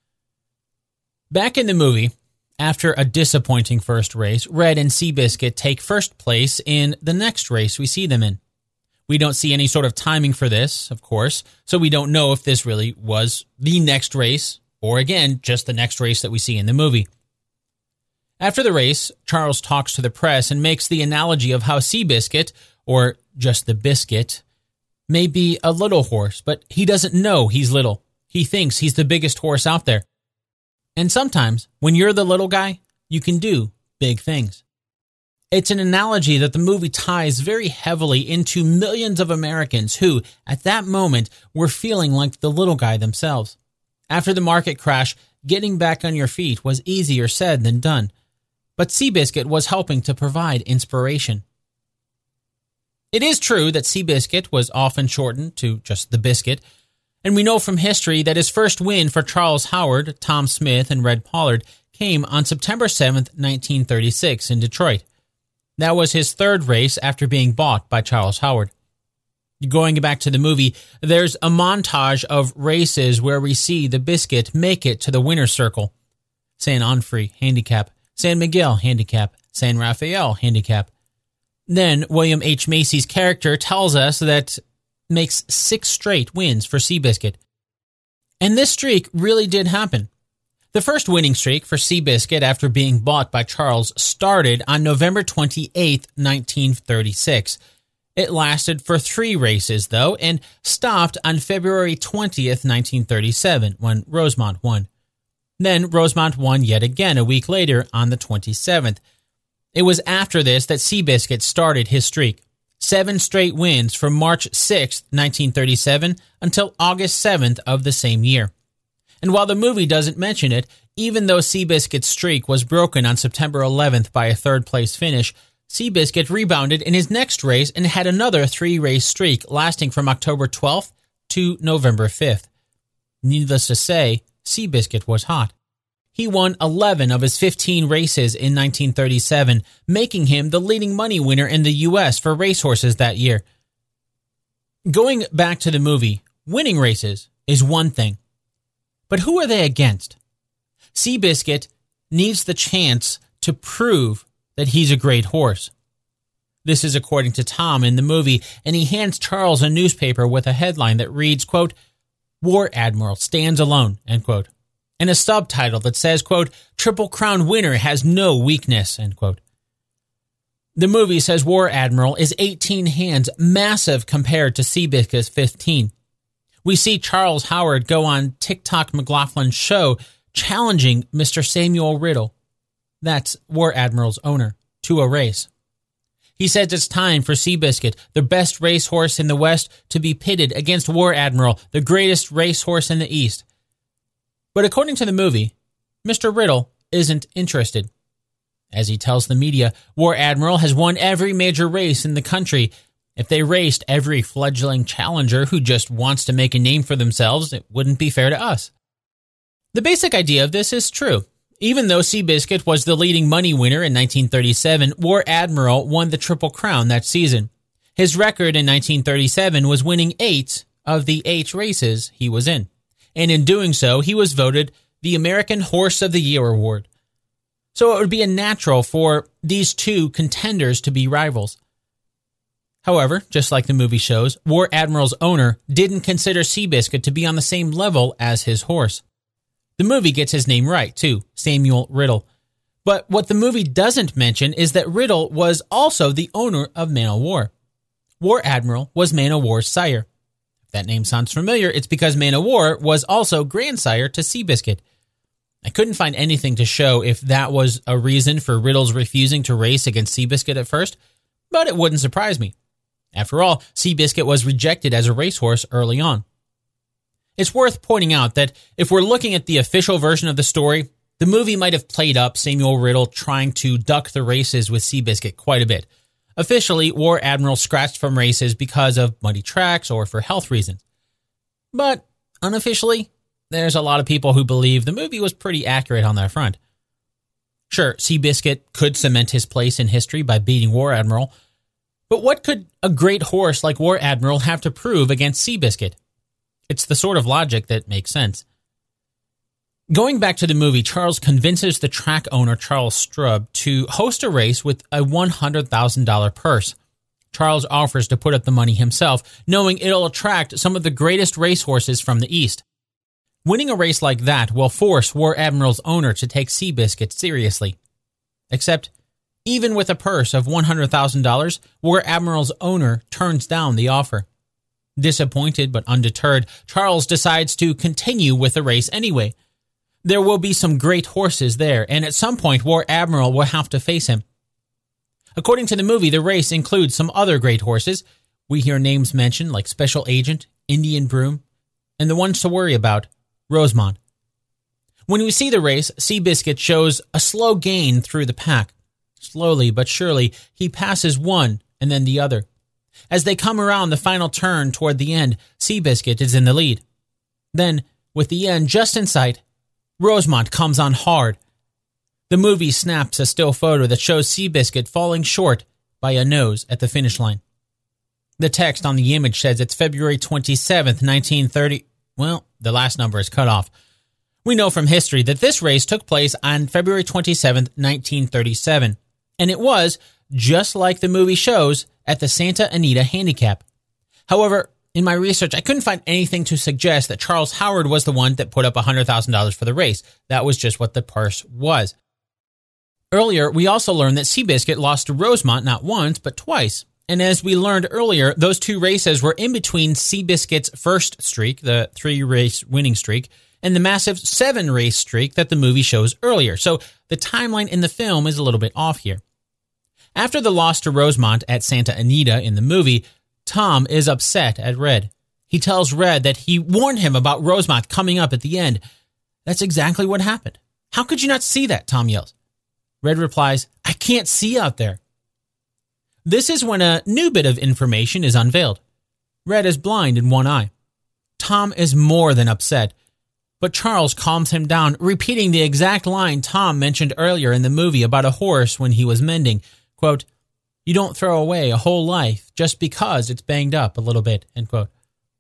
Back in the movie, after a disappointing first race, Red and Seabiscuit take first place in the next race we see them in. We don't see any sort of timing for this, of course, so we don't know if this really was the next race, or again, just the next race that we see in the movie. After the race, Charles talks to the press and makes the analogy of how Seabiscuit, or just the biscuit, may be a little horse, but he doesn't know he's little. He thinks he's the biggest horse out there. And sometimes, when you're the little guy, you can do big things. It's an analogy that the movie ties very heavily into millions of Americans who, at that moment, were feeling like the little guy themselves. After the market crash, getting back on your feet was easier said than done. But Seabiscuit was helping to provide inspiration. It is true that Seabiscuit was often shortened to just the biscuit, and we know from history that his first win for Charles Howard, Tom Smith, and Red Pollard came on September 7th, 1936 in Detroit. That was his third race after being bought by Charles Howard. Going back to the movie, there's a montage of races where we see the biscuit make it to the winner's circle. San Onofre, handicap. San Miguel, handicap. San Rafael, handicap. Then William H. Macy's character tells us that makes 6 straight wins for Seabiscuit. And this streak really did happen. The first winning streak for Seabiscuit after being bought by Charles started on November 28, 1936. It lasted for 3 races, though, and stopped on February 20th, 1937, when Rosemont won. Then Rosemont won yet again a week later on the 27th. It was after this that Seabiscuit started his streak. 7 straight wins from March 6, 1937 until August 7th of the same year. And while the movie doesn't mention it, even though Seabiscuit's streak was broken on September 11th by a third-place finish, Seabiscuit rebounded in his next race and had another 3-race streak lasting from October 12th to November 5th. Needless to say, Seabiscuit was hot. He won 11 of his 15 races in 1937, making him the leading money winner in the U.S. for racehorses that year. Going back to the movie, winning races is one thing. But who are they against? Seabiscuit needs the chance to prove that he's a great horse. This is according to Tom in the movie, and he hands Charles a newspaper with a headline that reads, quote, "War Admiral stands alone," end quote, and a subtitle that says, quote, "Triple Crown winner has no weakness," end quote. The movie says War Admiral is 18 hands, massive compared to Seabiscuit's 15. We see Charles Howard go on TikTok McLaughlin's show challenging Mr. Samuel Riddle, that's War Admiral's owner, to a race. He says it's time for Seabiscuit, the best racehorse in the West, to be pitted against War Admiral, the greatest racehorse in the East. But according to the movie, Mr. Riddle isn't interested. As he tells the media, War Admiral has won every major race in the country. If they raced every fledgling challenger who just wants to make a name for themselves, it wouldn't be fair to us. The basic idea of this is true. Even though Seabiscuit was the leading money winner in 1937, War Admiral won the Triple Crown that season. His record in 1937 was winning 8 of the 8 races he was in. And in doing so, he was voted the American Horse of the Year award. So it would be a natural for these two contenders to be rivals. However, just like the movie shows, War Admiral's owner didn't consider Seabiscuit to be on the same level as his horse. The movie gets his name right, too, Samuel Riddle. But what the movie doesn't mention is that Riddle was also the owner of Man o' War. War Admiral was Man o' War's sire. If that name sounds familiar, it's because Man o' War was also grandsire to Seabiscuit. I couldn't find anything to show if that was a reason for Riddle's refusing to race against Seabiscuit at first, but it wouldn't surprise me. After all, Seabiscuit was rejected as a racehorse early on. It's worth pointing out that if we're looking at the official version of the story, the movie might have played up Samuel Riddle trying to duck the races with Seabiscuit quite a bit. Officially, War Admiral scratched from races because of muddy tracks or for health reasons. But unofficially, there's a lot of people who believe the movie was pretty accurate on that front. Sure, Seabiscuit could cement his place in history by beating War Admiral, but what could a great horse like War Admiral have to prove against Seabiscuit? It's the sort of logic that makes sense. Going back to the movie, Charles convinces the track owner, Charles Strub, to host a race with a $100,000 purse. Charles offers to put up the money himself, knowing it'll attract some of the greatest racehorses from the East. Winning a race like that will force War Admiral's owner to take Seabiscuit seriously. Except, even with a purse of $100,000, War Admiral's owner turns down the offer. Disappointed but undeterred, Charles decides to continue with the race anyway. There will be some great horses there, and at some point War Admiral will have to face him. According to the movie, the race includes some other great horses. We hear names mentioned like Special Agent, Indian Broom, and the ones to worry about, Rosemont. When we see the race, Seabiscuit shows a slow gain through the pack. Slowly but surely, he passes one and then the other. As they come around the final turn toward the end, Seabiscuit is in the lead. Then, with the end just in sight, Rosemont comes on hard. The movie snaps a still photo that shows Seabiscuit falling short by a nose at the finish line. The text on the image says it's February 27th, 1930. Well, the last number is cut off. We know from history that this race took place on February 27th, 1937. And it was, just like the movie shows, at the Santa Anita Handicap. However, in my research, I couldn't find anything to suggest that Charles Howard was the one that put up $100,000 for the race. That was just what the purse was. Earlier, we also learned that Seabiscuit lost to Rosemont not once, but twice. And as we learned earlier, those two races were in between Seabiscuit's first streak, the 3-race winning streak, and the massive 7-race streak that the movie shows earlier. So the timeline in the film is a little bit off here. After the loss to Rosemont at Santa Anita in the movie, Tom is upset at Red. He tells Red that he warned him about Rosemont coming up at the end. That's exactly what happened. How could you not see that? Tom yells. Red replies, I can't see out there. This is when a new bit of information is unveiled. Red is blind in one eye. Tom is more than upset, but Charles calms him down, repeating the exact line Tom mentioned earlier in the movie about a horse when he was mending. Quote, you don't throw away a whole life just because it's banged up a little bit, end quote.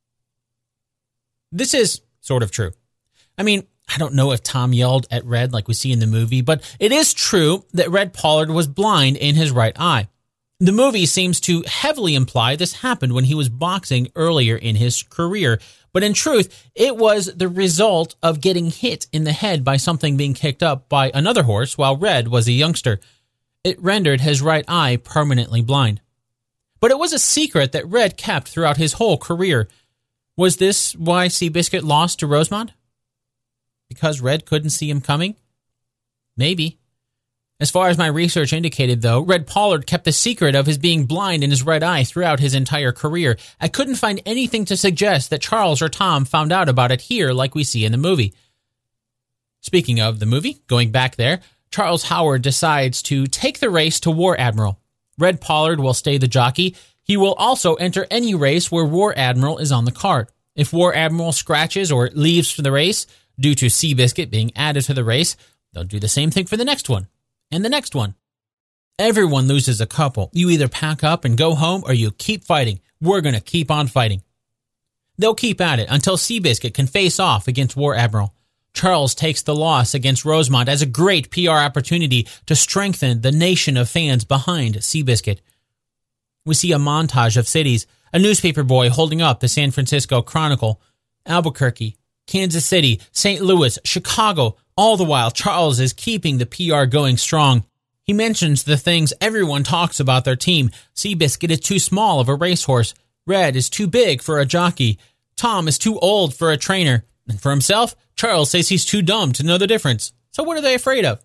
This is sort of true. I mean, I don't know if Tom yelled at Red like we see in the movie, but it is true that Red Pollard was blind in his right eye. The movie seems to heavily imply this happened when he was boxing earlier in his career, but in truth, it was the result of getting hit in the head by something being kicked up by another horse while Red was a youngster. It rendered his right eye permanently blind. But it was a secret that Red kept throughout his whole career. Was this why Seabiscuit lost to Rosemont? Because Red couldn't see him coming? Maybe. As far as my research indicated, though, Red Pollard kept the secret of his being blind in his right eye throughout his entire career. I couldn't find anything to suggest that Charles or Tom found out about it here like we see in the movie. Speaking of the movie, going back there, Charles Howard decides to take the race to War Admiral. Red Pollard will stay the jockey. He will also enter any race where War Admiral is on the card. If War Admiral scratches or leaves for the race, due to Seabiscuit being added to the race, they'll do the same thing for the next one, and the next one. Everyone loses a couple. You either pack up and go home, or you keep fighting. We're going to keep on fighting. They'll keep at it until Seabiscuit can face off against War Admiral. Charles takes the loss against Rosemont as a great PR opportunity to strengthen the nation of fans behind Seabiscuit. We see a montage of cities, a newspaper boy holding up the San Francisco Chronicle, Albuquerque, Kansas City, St. Louis, Chicago. All the while, Charles is keeping the PR going strong. He mentions the things everyone talks about their team. Seabiscuit is too small of a racehorse. Red is too big for a jockey. Tom is too old for a trainer. And for himself, Charles says he's too dumb to know the difference. So what are they afraid of?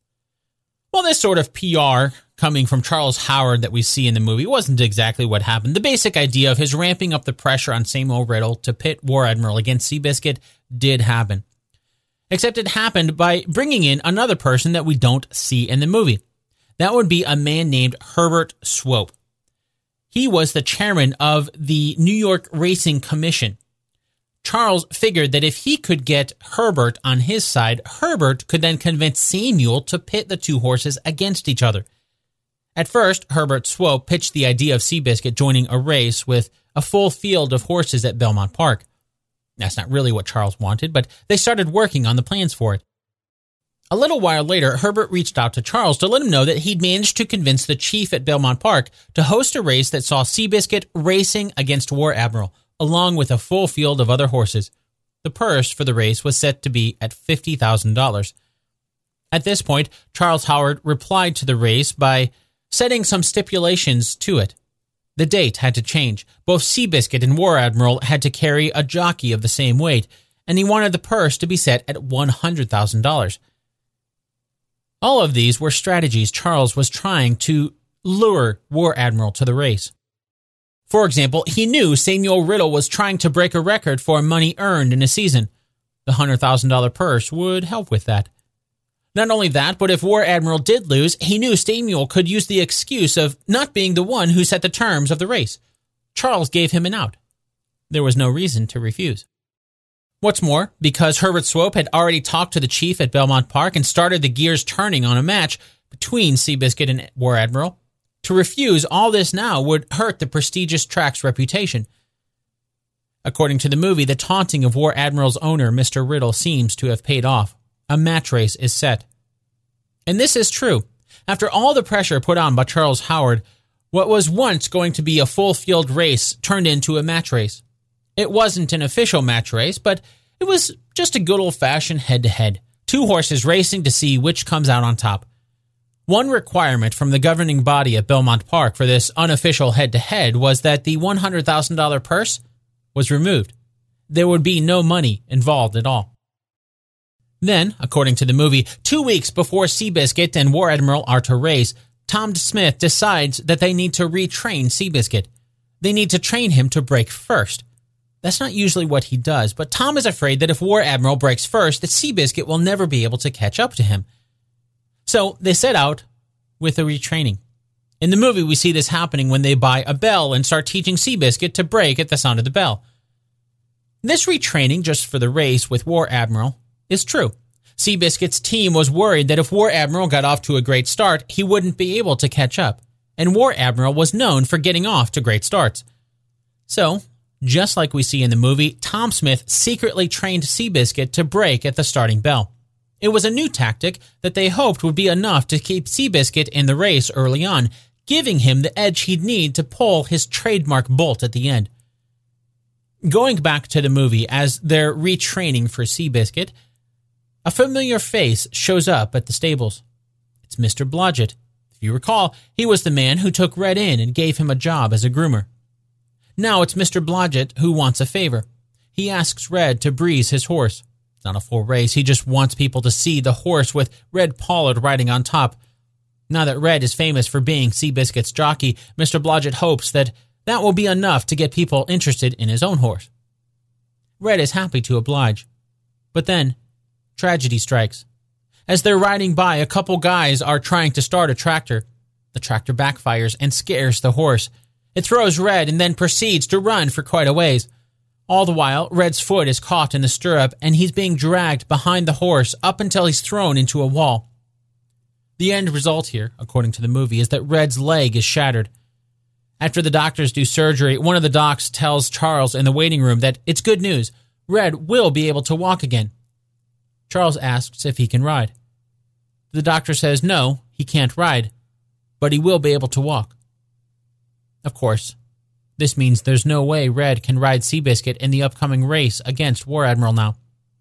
Well, this sort of PR coming from Charles Howard that we see in the movie wasn't exactly what happened. The basic idea of his ramping up the pressure on Samuel Riddle to pit War Admiral against Seabiscuit did happen. Except it happened by bringing in another person that we don't see in the movie. That would be a man named Herbert Swope. He was the chairman of the New York Racing Commission. Charles figured that if he could get Herbert on his side, Herbert could then convince Samuel to pit the two horses against each other. At first, Herbert Swope pitched the idea of Seabiscuit joining a race with a full field of horses at Belmont Park. That's not really what Charles wanted, but they started working on the plans for it. A little while later, Herbert reached out to Charles to let him know that he'd managed to convince the chief at Belmont Park to host a race that saw Seabiscuit racing against War Admiral, along with a full field of other horses. The purse for the race was set to be at $50,000. At this point, Charles Howard replied to the race by setting some stipulations to it. The date had to change. Both Seabiscuit and War Admiral had to carry a jockey of the same weight, and he wanted the purse to be set at $100,000. All of these were strategies Charles was trying to lure War Admiral to the race. For example, he knew Samuel Riddle was trying to break a record for money earned in a season. The $100,000 purse would help with that. Not only that, but if War Admiral did lose, he knew Samuel could use the excuse of not being the one who set the terms of the race. Charles gave him an out. There was no reason to refuse. What's more, because Herbert Swope had already talked to the chief at Belmont Park and started the gears turning on a match between Seabiscuit and War Admiral, to refuse all this now would hurt the prestigious track's reputation. According to the movie, the taunting of War Admiral's owner, Mr. Riddle, seems to have paid off. A match race is set. And this is true. After all the pressure put on by Charles Howard, what was once going to be a full field race turned into a match race. It wasn't an official match race, but it was just a good old-fashioned head-to-head. Two horses racing to see which comes out on top. One requirement from the governing body at Belmont Park for this unofficial head-to-head was that the $100,000 purse was removed. There would be no money involved at all. Then, according to the movie, 2 weeks before Seabiscuit and War Admiral are to race, Tom Smith decides that they need to retrain Seabiscuit. They need to train him to break first. That's not usually what he does, but Tom is afraid that if War Admiral breaks first, that Seabiscuit will never be able to catch up to him. So they set out with a retraining. In the movie, we see this happening when they buy a bell and start teaching Seabiscuit to break at the sound of the bell. This retraining, just for the race with War Admiral, is true. Seabiscuit's team was worried that if War Admiral got off to a great start, he wouldn't be able to catch up, and War Admiral was known for getting off to great starts. So, just like we see in the movie, Tom Smith secretly trained Seabiscuit to break at the starting bell. It was a new tactic that they hoped would be enough to keep Seabiscuit in the race early on, giving him the edge he'd need to pull his trademark bolt at the end. Going back to the movie, as they're retraining for Seabiscuit, a familiar face shows up at the stables. It's Mr. Blodgett. If you recall, he was the man who took Red in and gave him a job as a groomer. Now it's Mr. Blodgett who wants a favor. He asks Red to breeze his horse. It's not a full race, he just wants people to see the horse with Red Pollard riding on top. Now that Red is famous for being Seabiscuit's jockey, Mr. Blodgett hopes that will be enough to get people interested in his own horse. Red is happy to oblige. But then, tragedy strikes. As they're riding by, a couple guys are trying to start a tractor. The tractor backfires and scares the horse. It throws Red and then proceeds to run for quite a ways. All the while, Red's foot is caught in the stirrup and he's being dragged behind the horse up until he's thrown into a wall. The end result here, according to the movie, is that Red's leg is shattered. After the doctors do surgery, one of the docs tells Charles in the waiting room that it's good news. Red will be able to walk again. Charles asks if he can ride. The doctor says no, he can't ride, but he will be able to walk. Of course, this means there's no way Red can ride Seabiscuit in the upcoming race against War Admiral now.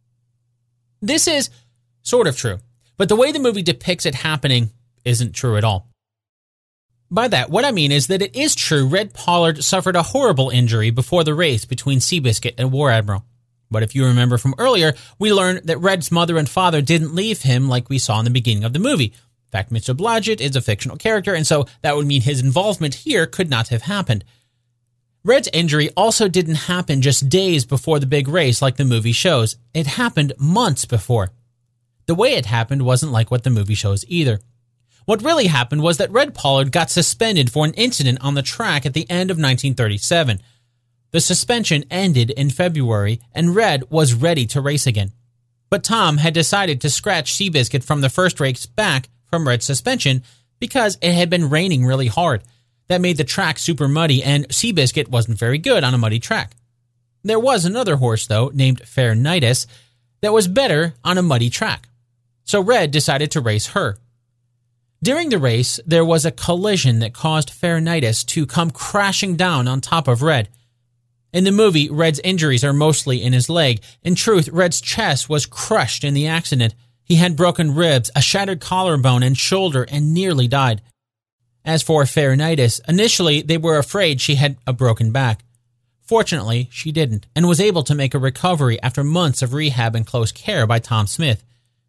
This is sort of true, but the way the movie depicts it happening isn't true at all. By that, what I mean is that it is true Red Pollard suffered a horrible injury before the race between Seabiscuit and War Admiral. But if you remember from earlier, we learned that Red's mother and father didn't leave him like we saw in the beginning of the movie. In fact, Mr. Blodgett is a fictional character, and so that would mean his involvement here could not have happened. Red's injury also didn't happen just days before the big race like the movie shows. It happened months before. The way it happened wasn't like what the movie shows either. What really happened was that Red Pollard got suspended for an incident on the track at the end of 1937. The suspension ended in February, and Red was ready to race again. But Tom had decided to scratch Seabiscuit from the first race back from Red's suspension because it had been raining really hard. That made the track super muddy, and Seabiscuit wasn't very good on a muddy track. There was another horse, though, named Fairnitis, that was better on a muddy track. So Red decided to race her. During the race, there was a collision that caused Fairnitis to come crashing down on top of Red. In the movie, Red's injuries are mostly in his leg. In truth, Red's chest was crushed in the accident. He had broken ribs, a shattered collarbone and shoulder, and nearly died. As for Fairnitis, initially they were afraid she had a broken back. Fortunately, she didn't, and was able to make a recovery after months of rehab and close care by Tom Smith.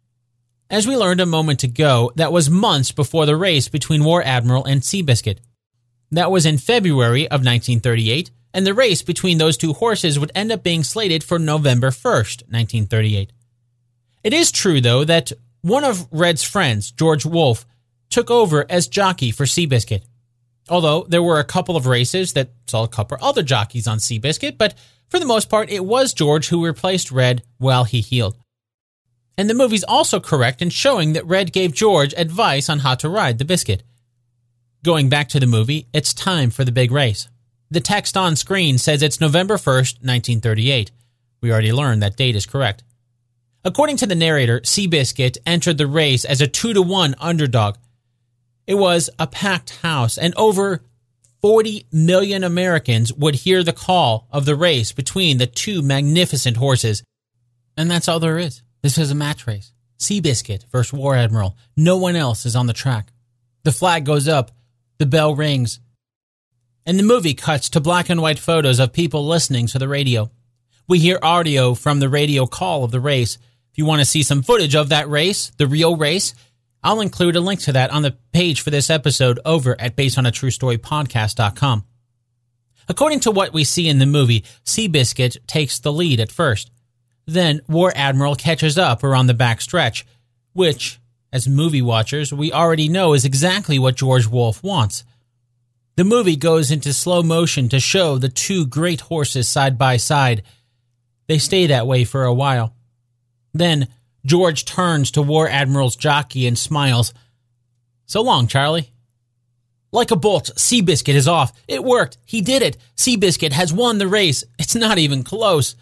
As we learned a moment ago, that was months before the race between War Admiral and Seabiscuit. That was in February of 1938, and the race between those two horses would end up being slated for November 1st, 1938. It is true, though, that one of Red's friends, George Wolfe, took over as jockey for Seabiscuit. Although there were a couple of races that saw a couple other jockeys on Seabiscuit, but for the most part, it was George who replaced Red while he healed. And the movie's also correct in showing that Red gave George advice on how to ride the Biscuit. Going back to the movie, it's time for the big race. The text on screen says it's November 1st, 1938. We already learned that date is correct. According to the narrator, Seabiscuit entered the race as a 2-1 underdog. It was a packed house, and over 40 million Americans would hear the call of the race between the two magnificent horses. And that's all there is. This is a match race. Seabiscuit versus War Admiral. No one else is on the track. The flag goes up. The bell rings. And the movie cuts to black and white photos of people listening to the radio. We hear audio from the radio call of the race. If you want to see some footage of that race, the real race, I'll include a link to that on the page for this episode over at basedonatruestorypodcast.com. According to what we see in the movie, Seabiscuit takes the lead at first. Then War Admiral catches up around the back stretch, which, as movie watchers, we already know is exactly what George Wolfe wants. The movie goes into slow motion to show the two great horses side by side. They stay that way for a while. Then George turns to War Admiral's jockey and smiles. "So long, Charlie." Like a bolt, Seabiscuit is off. It worked. He did it. Seabiscuit has won the race. It's not even close.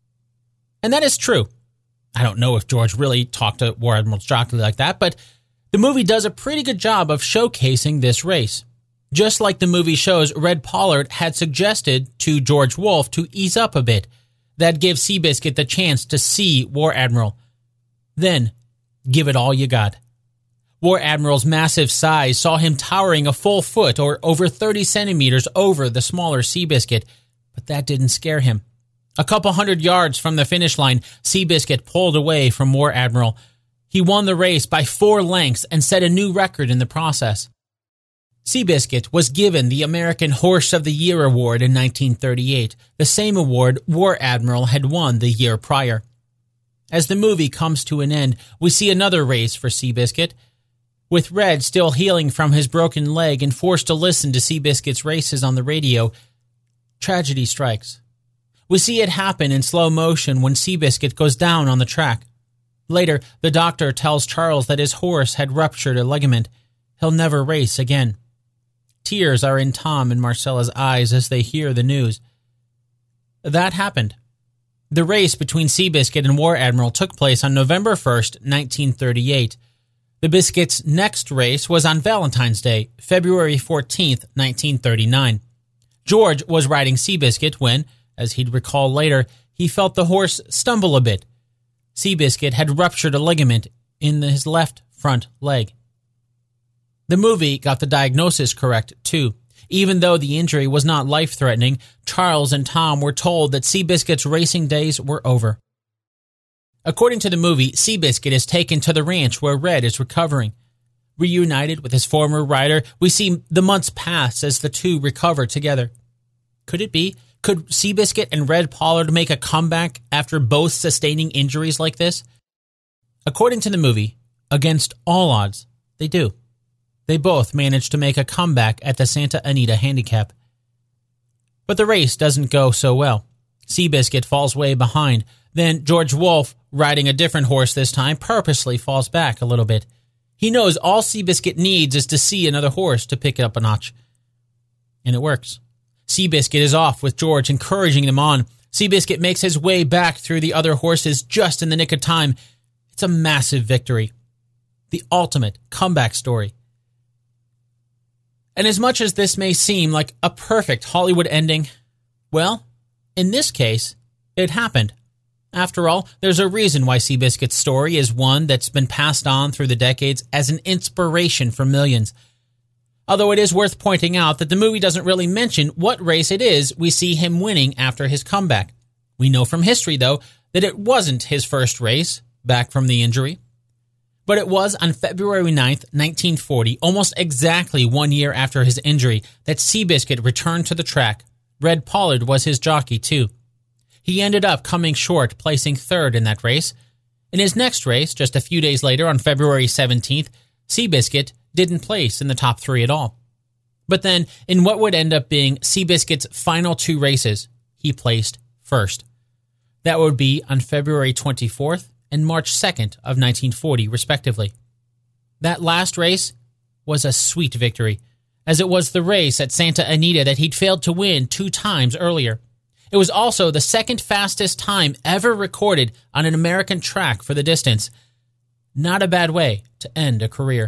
And that is true. I don't know if George really talked to War Admiral's jockey like that, but the movie does a pretty good job of showcasing this race. Just like the movie shows, Red Pollard had suggested to George Wolfe to ease up a bit. That gives Seabiscuit the chance to see War Admiral. Then, give it all you got. War Admiral's massive size saw him towering a full foot or over 30 centimeters over the smaller Seabiscuit, but that didn't scare him. A couple hundred yards from the finish line, Seabiscuit pulled away from War Admiral. He won the race by 4 lengths and set a new record in the process. Seabiscuit was given the American Horse of the Year award in 1938, the same award War Admiral had won the year prior. As the movie comes to an end, we see another race for Seabiscuit. With Red still healing from his broken leg and forced to listen to Seabiscuit's races on the radio, tragedy strikes. We see it happen in slow motion when Seabiscuit goes down on the track. Later, the doctor tells Charles that his horse had ruptured a ligament. He'll never race again. Tears are in Tom and Marcella's eyes as they hear the news. That happened. The race between Seabiscuit and War Admiral took place on November 1st, 1938. The Biscuit's next race was on Valentine's Day, February 14th, 1939. George was riding Seabiscuit when, as he'd recall later, he felt the horse stumble a bit. Seabiscuit had ruptured a ligament in his left front leg. The movie got the diagnosis correct, too. Even though the injury was not life-threatening, Charles and Tom were told that Seabiscuit's racing days were over. According to the movie, Seabiscuit is taken to the ranch where Red is recovering. Reunited with his former rider, we see the months pass as the two recover together. Could it be? Could Seabiscuit and Red Pollard make a comeback after both sustaining injuries like this? According to the movie, against all odds, they do. They both managed to make a comeback at the Santa Anita Handicap. But the race doesn't go so well. Seabiscuit falls way behind. Then George Wolfe, riding a different horse this time, purposely falls back a little bit. He knows all Seabiscuit needs is to see another horse to pick it up a notch. And it works. Seabiscuit is off with George, encouraging them on. Seabiscuit makes his way back through the other horses just in the nick of time. It's a massive victory. The ultimate comeback story. And as much as this may seem like a perfect Hollywood ending, well, in this case, it happened. After all, there's a reason why Seabiscuit's story is one that's been passed on through the decades as an inspiration for millions. Although it is worth pointing out that the movie doesn't really mention what race it is we see him winning after his comeback. We know from history, though, that it wasn't his first race, back from the injury. But it was on February 9th, 1940, almost exactly 1 year after his injury, that Seabiscuit returned to the track. Red Pollard was his jockey, too. He ended up coming short, placing third in that race. In his next race, just a few days later, on February 17th, Seabiscuit didn't place in the top three at all. But then, in what would end up being Seabiscuit's final two races, he placed first. That would be on February 24th and March 2nd of 1940, respectively. That last race was a sweet victory, as it was the race at Santa Anita that he'd failed to win 2 times earlier. It was also the second fastest time ever recorded on an American track for the distance. Not a bad way to end a career.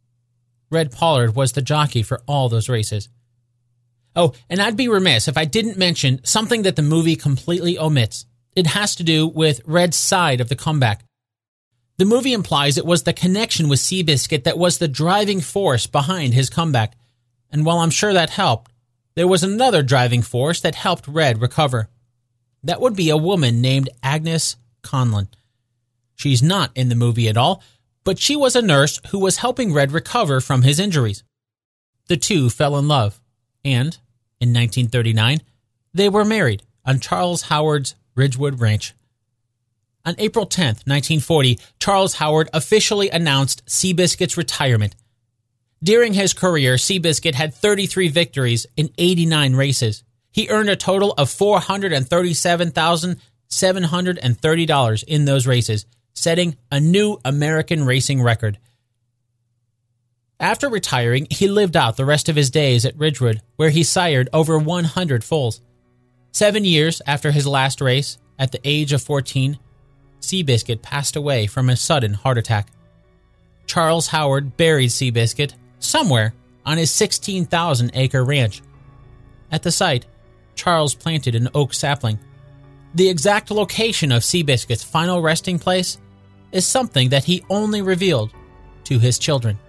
Red Pollard was the jockey for all those races. Oh, and I'd be remiss if I didn't mention something that the movie completely omits. It has to do with Red's side of the comeback. The movie implies it was the connection with Seabiscuit that was the driving force behind his comeback. And while I'm sure that helped, there was another driving force that helped Red recover. That would be a woman named Agnes Conlon. She's not in the movie at all, but she was a nurse who was helping Red recover from his injuries. The two fell in love, and, in 1939, they were married on Charles Howard's Ridgewood Ranch. On April 10th, 1940, Charles Howard officially announced Seabiscuit's retirement. During his career, Seabiscuit had 33 victories in 89 races. He earned a total of $437,730 in those races, setting a new American racing record. After retiring, he lived out the rest of his days at Ridgewood, where he sired over 100 foals. 7 years after his last race, at the age of 14, Seabiscuit passed away from a sudden heart attack. Charles Howard buried Seabiscuit somewhere on his 16,000-acre ranch. At the site, Charles planted an oak sapling. The exact location of Seabiscuit's final resting place is something that he only revealed to his children.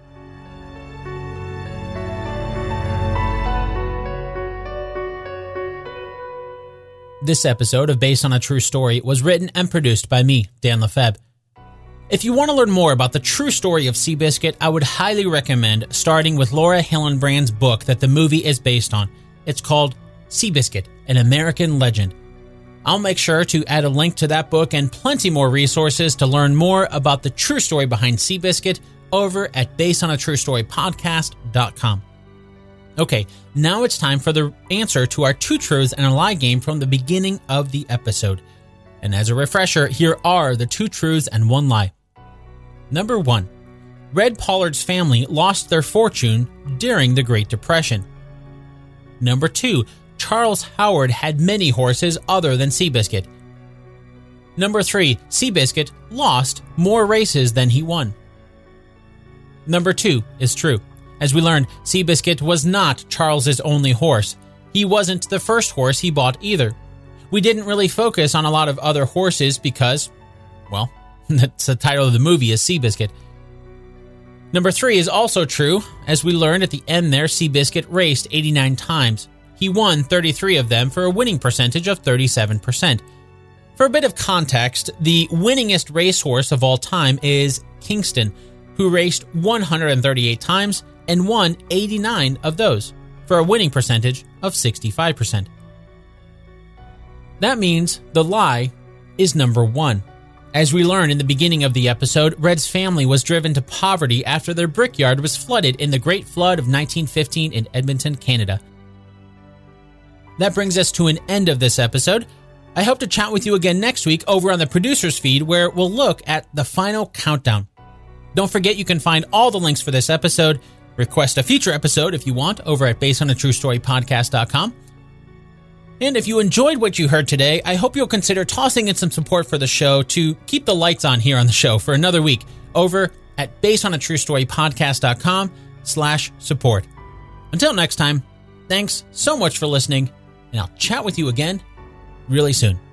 This episode of Based on a True Story was written and produced by me, Dan Lefebvre. If you want to learn more about the true story of Seabiscuit, I would highly recommend starting with Laura Hillenbrand's book that the movie is based on. It's called Seabiscuit, An American Legend. I'll make sure to add a link to that book and plenty more resources to learn more about the true story behind Seabiscuit over at basedonatruestorypodcast.com. Okay, now it's time for the answer to our 2 truths and a lie game from the beginning of the episode. And as a refresher, here are the 2 truths and 1 lie. Number 1. Red Pollard's family lost their fortune during the Great Depression. Number 2. Charles Howard had many horses other than Seabiscuit. Number 3. Seabiscuit lost more races than he won. Number 2 is true. As we learned, Seabiscuit was not Charles's only horse. He wasn't the first horse he bought either. We didn't really focus on a lot of other horses because, well, that's the title of the movie is Seabiscuit. Number 3 is also true. As we learned at the end there, Seabiscuit raced 89 times. He won 33 of them for a winning percentage of 37%. For a bit of context, the winningest racehorse of all time is Kingston, who raced 138 times and won 89 of those for a winning percentage of 65%. That means the lie is number 1. As we learned in the beginning of the episode, Red's family was driven to poverty after their brickyard was flooded in the Great Flood of 1915 in Edmonton, Canada. That brings us to an end of this episode. I hope to chat with you again next week over on the producer's feed, where we'll look at the final countdown. Don't forget you can find all the links for this episode, request a future episode if you want, over at basedonatruestorypodcast.com. And if you enjoyed what you heard today, I hope you'll consider tossing in some support for the show to keep the lights on here on the show for another week over at basedonatruestorypodcast.com/support. Until next time, thanks so much for listening, and I'll chat with you again really soon.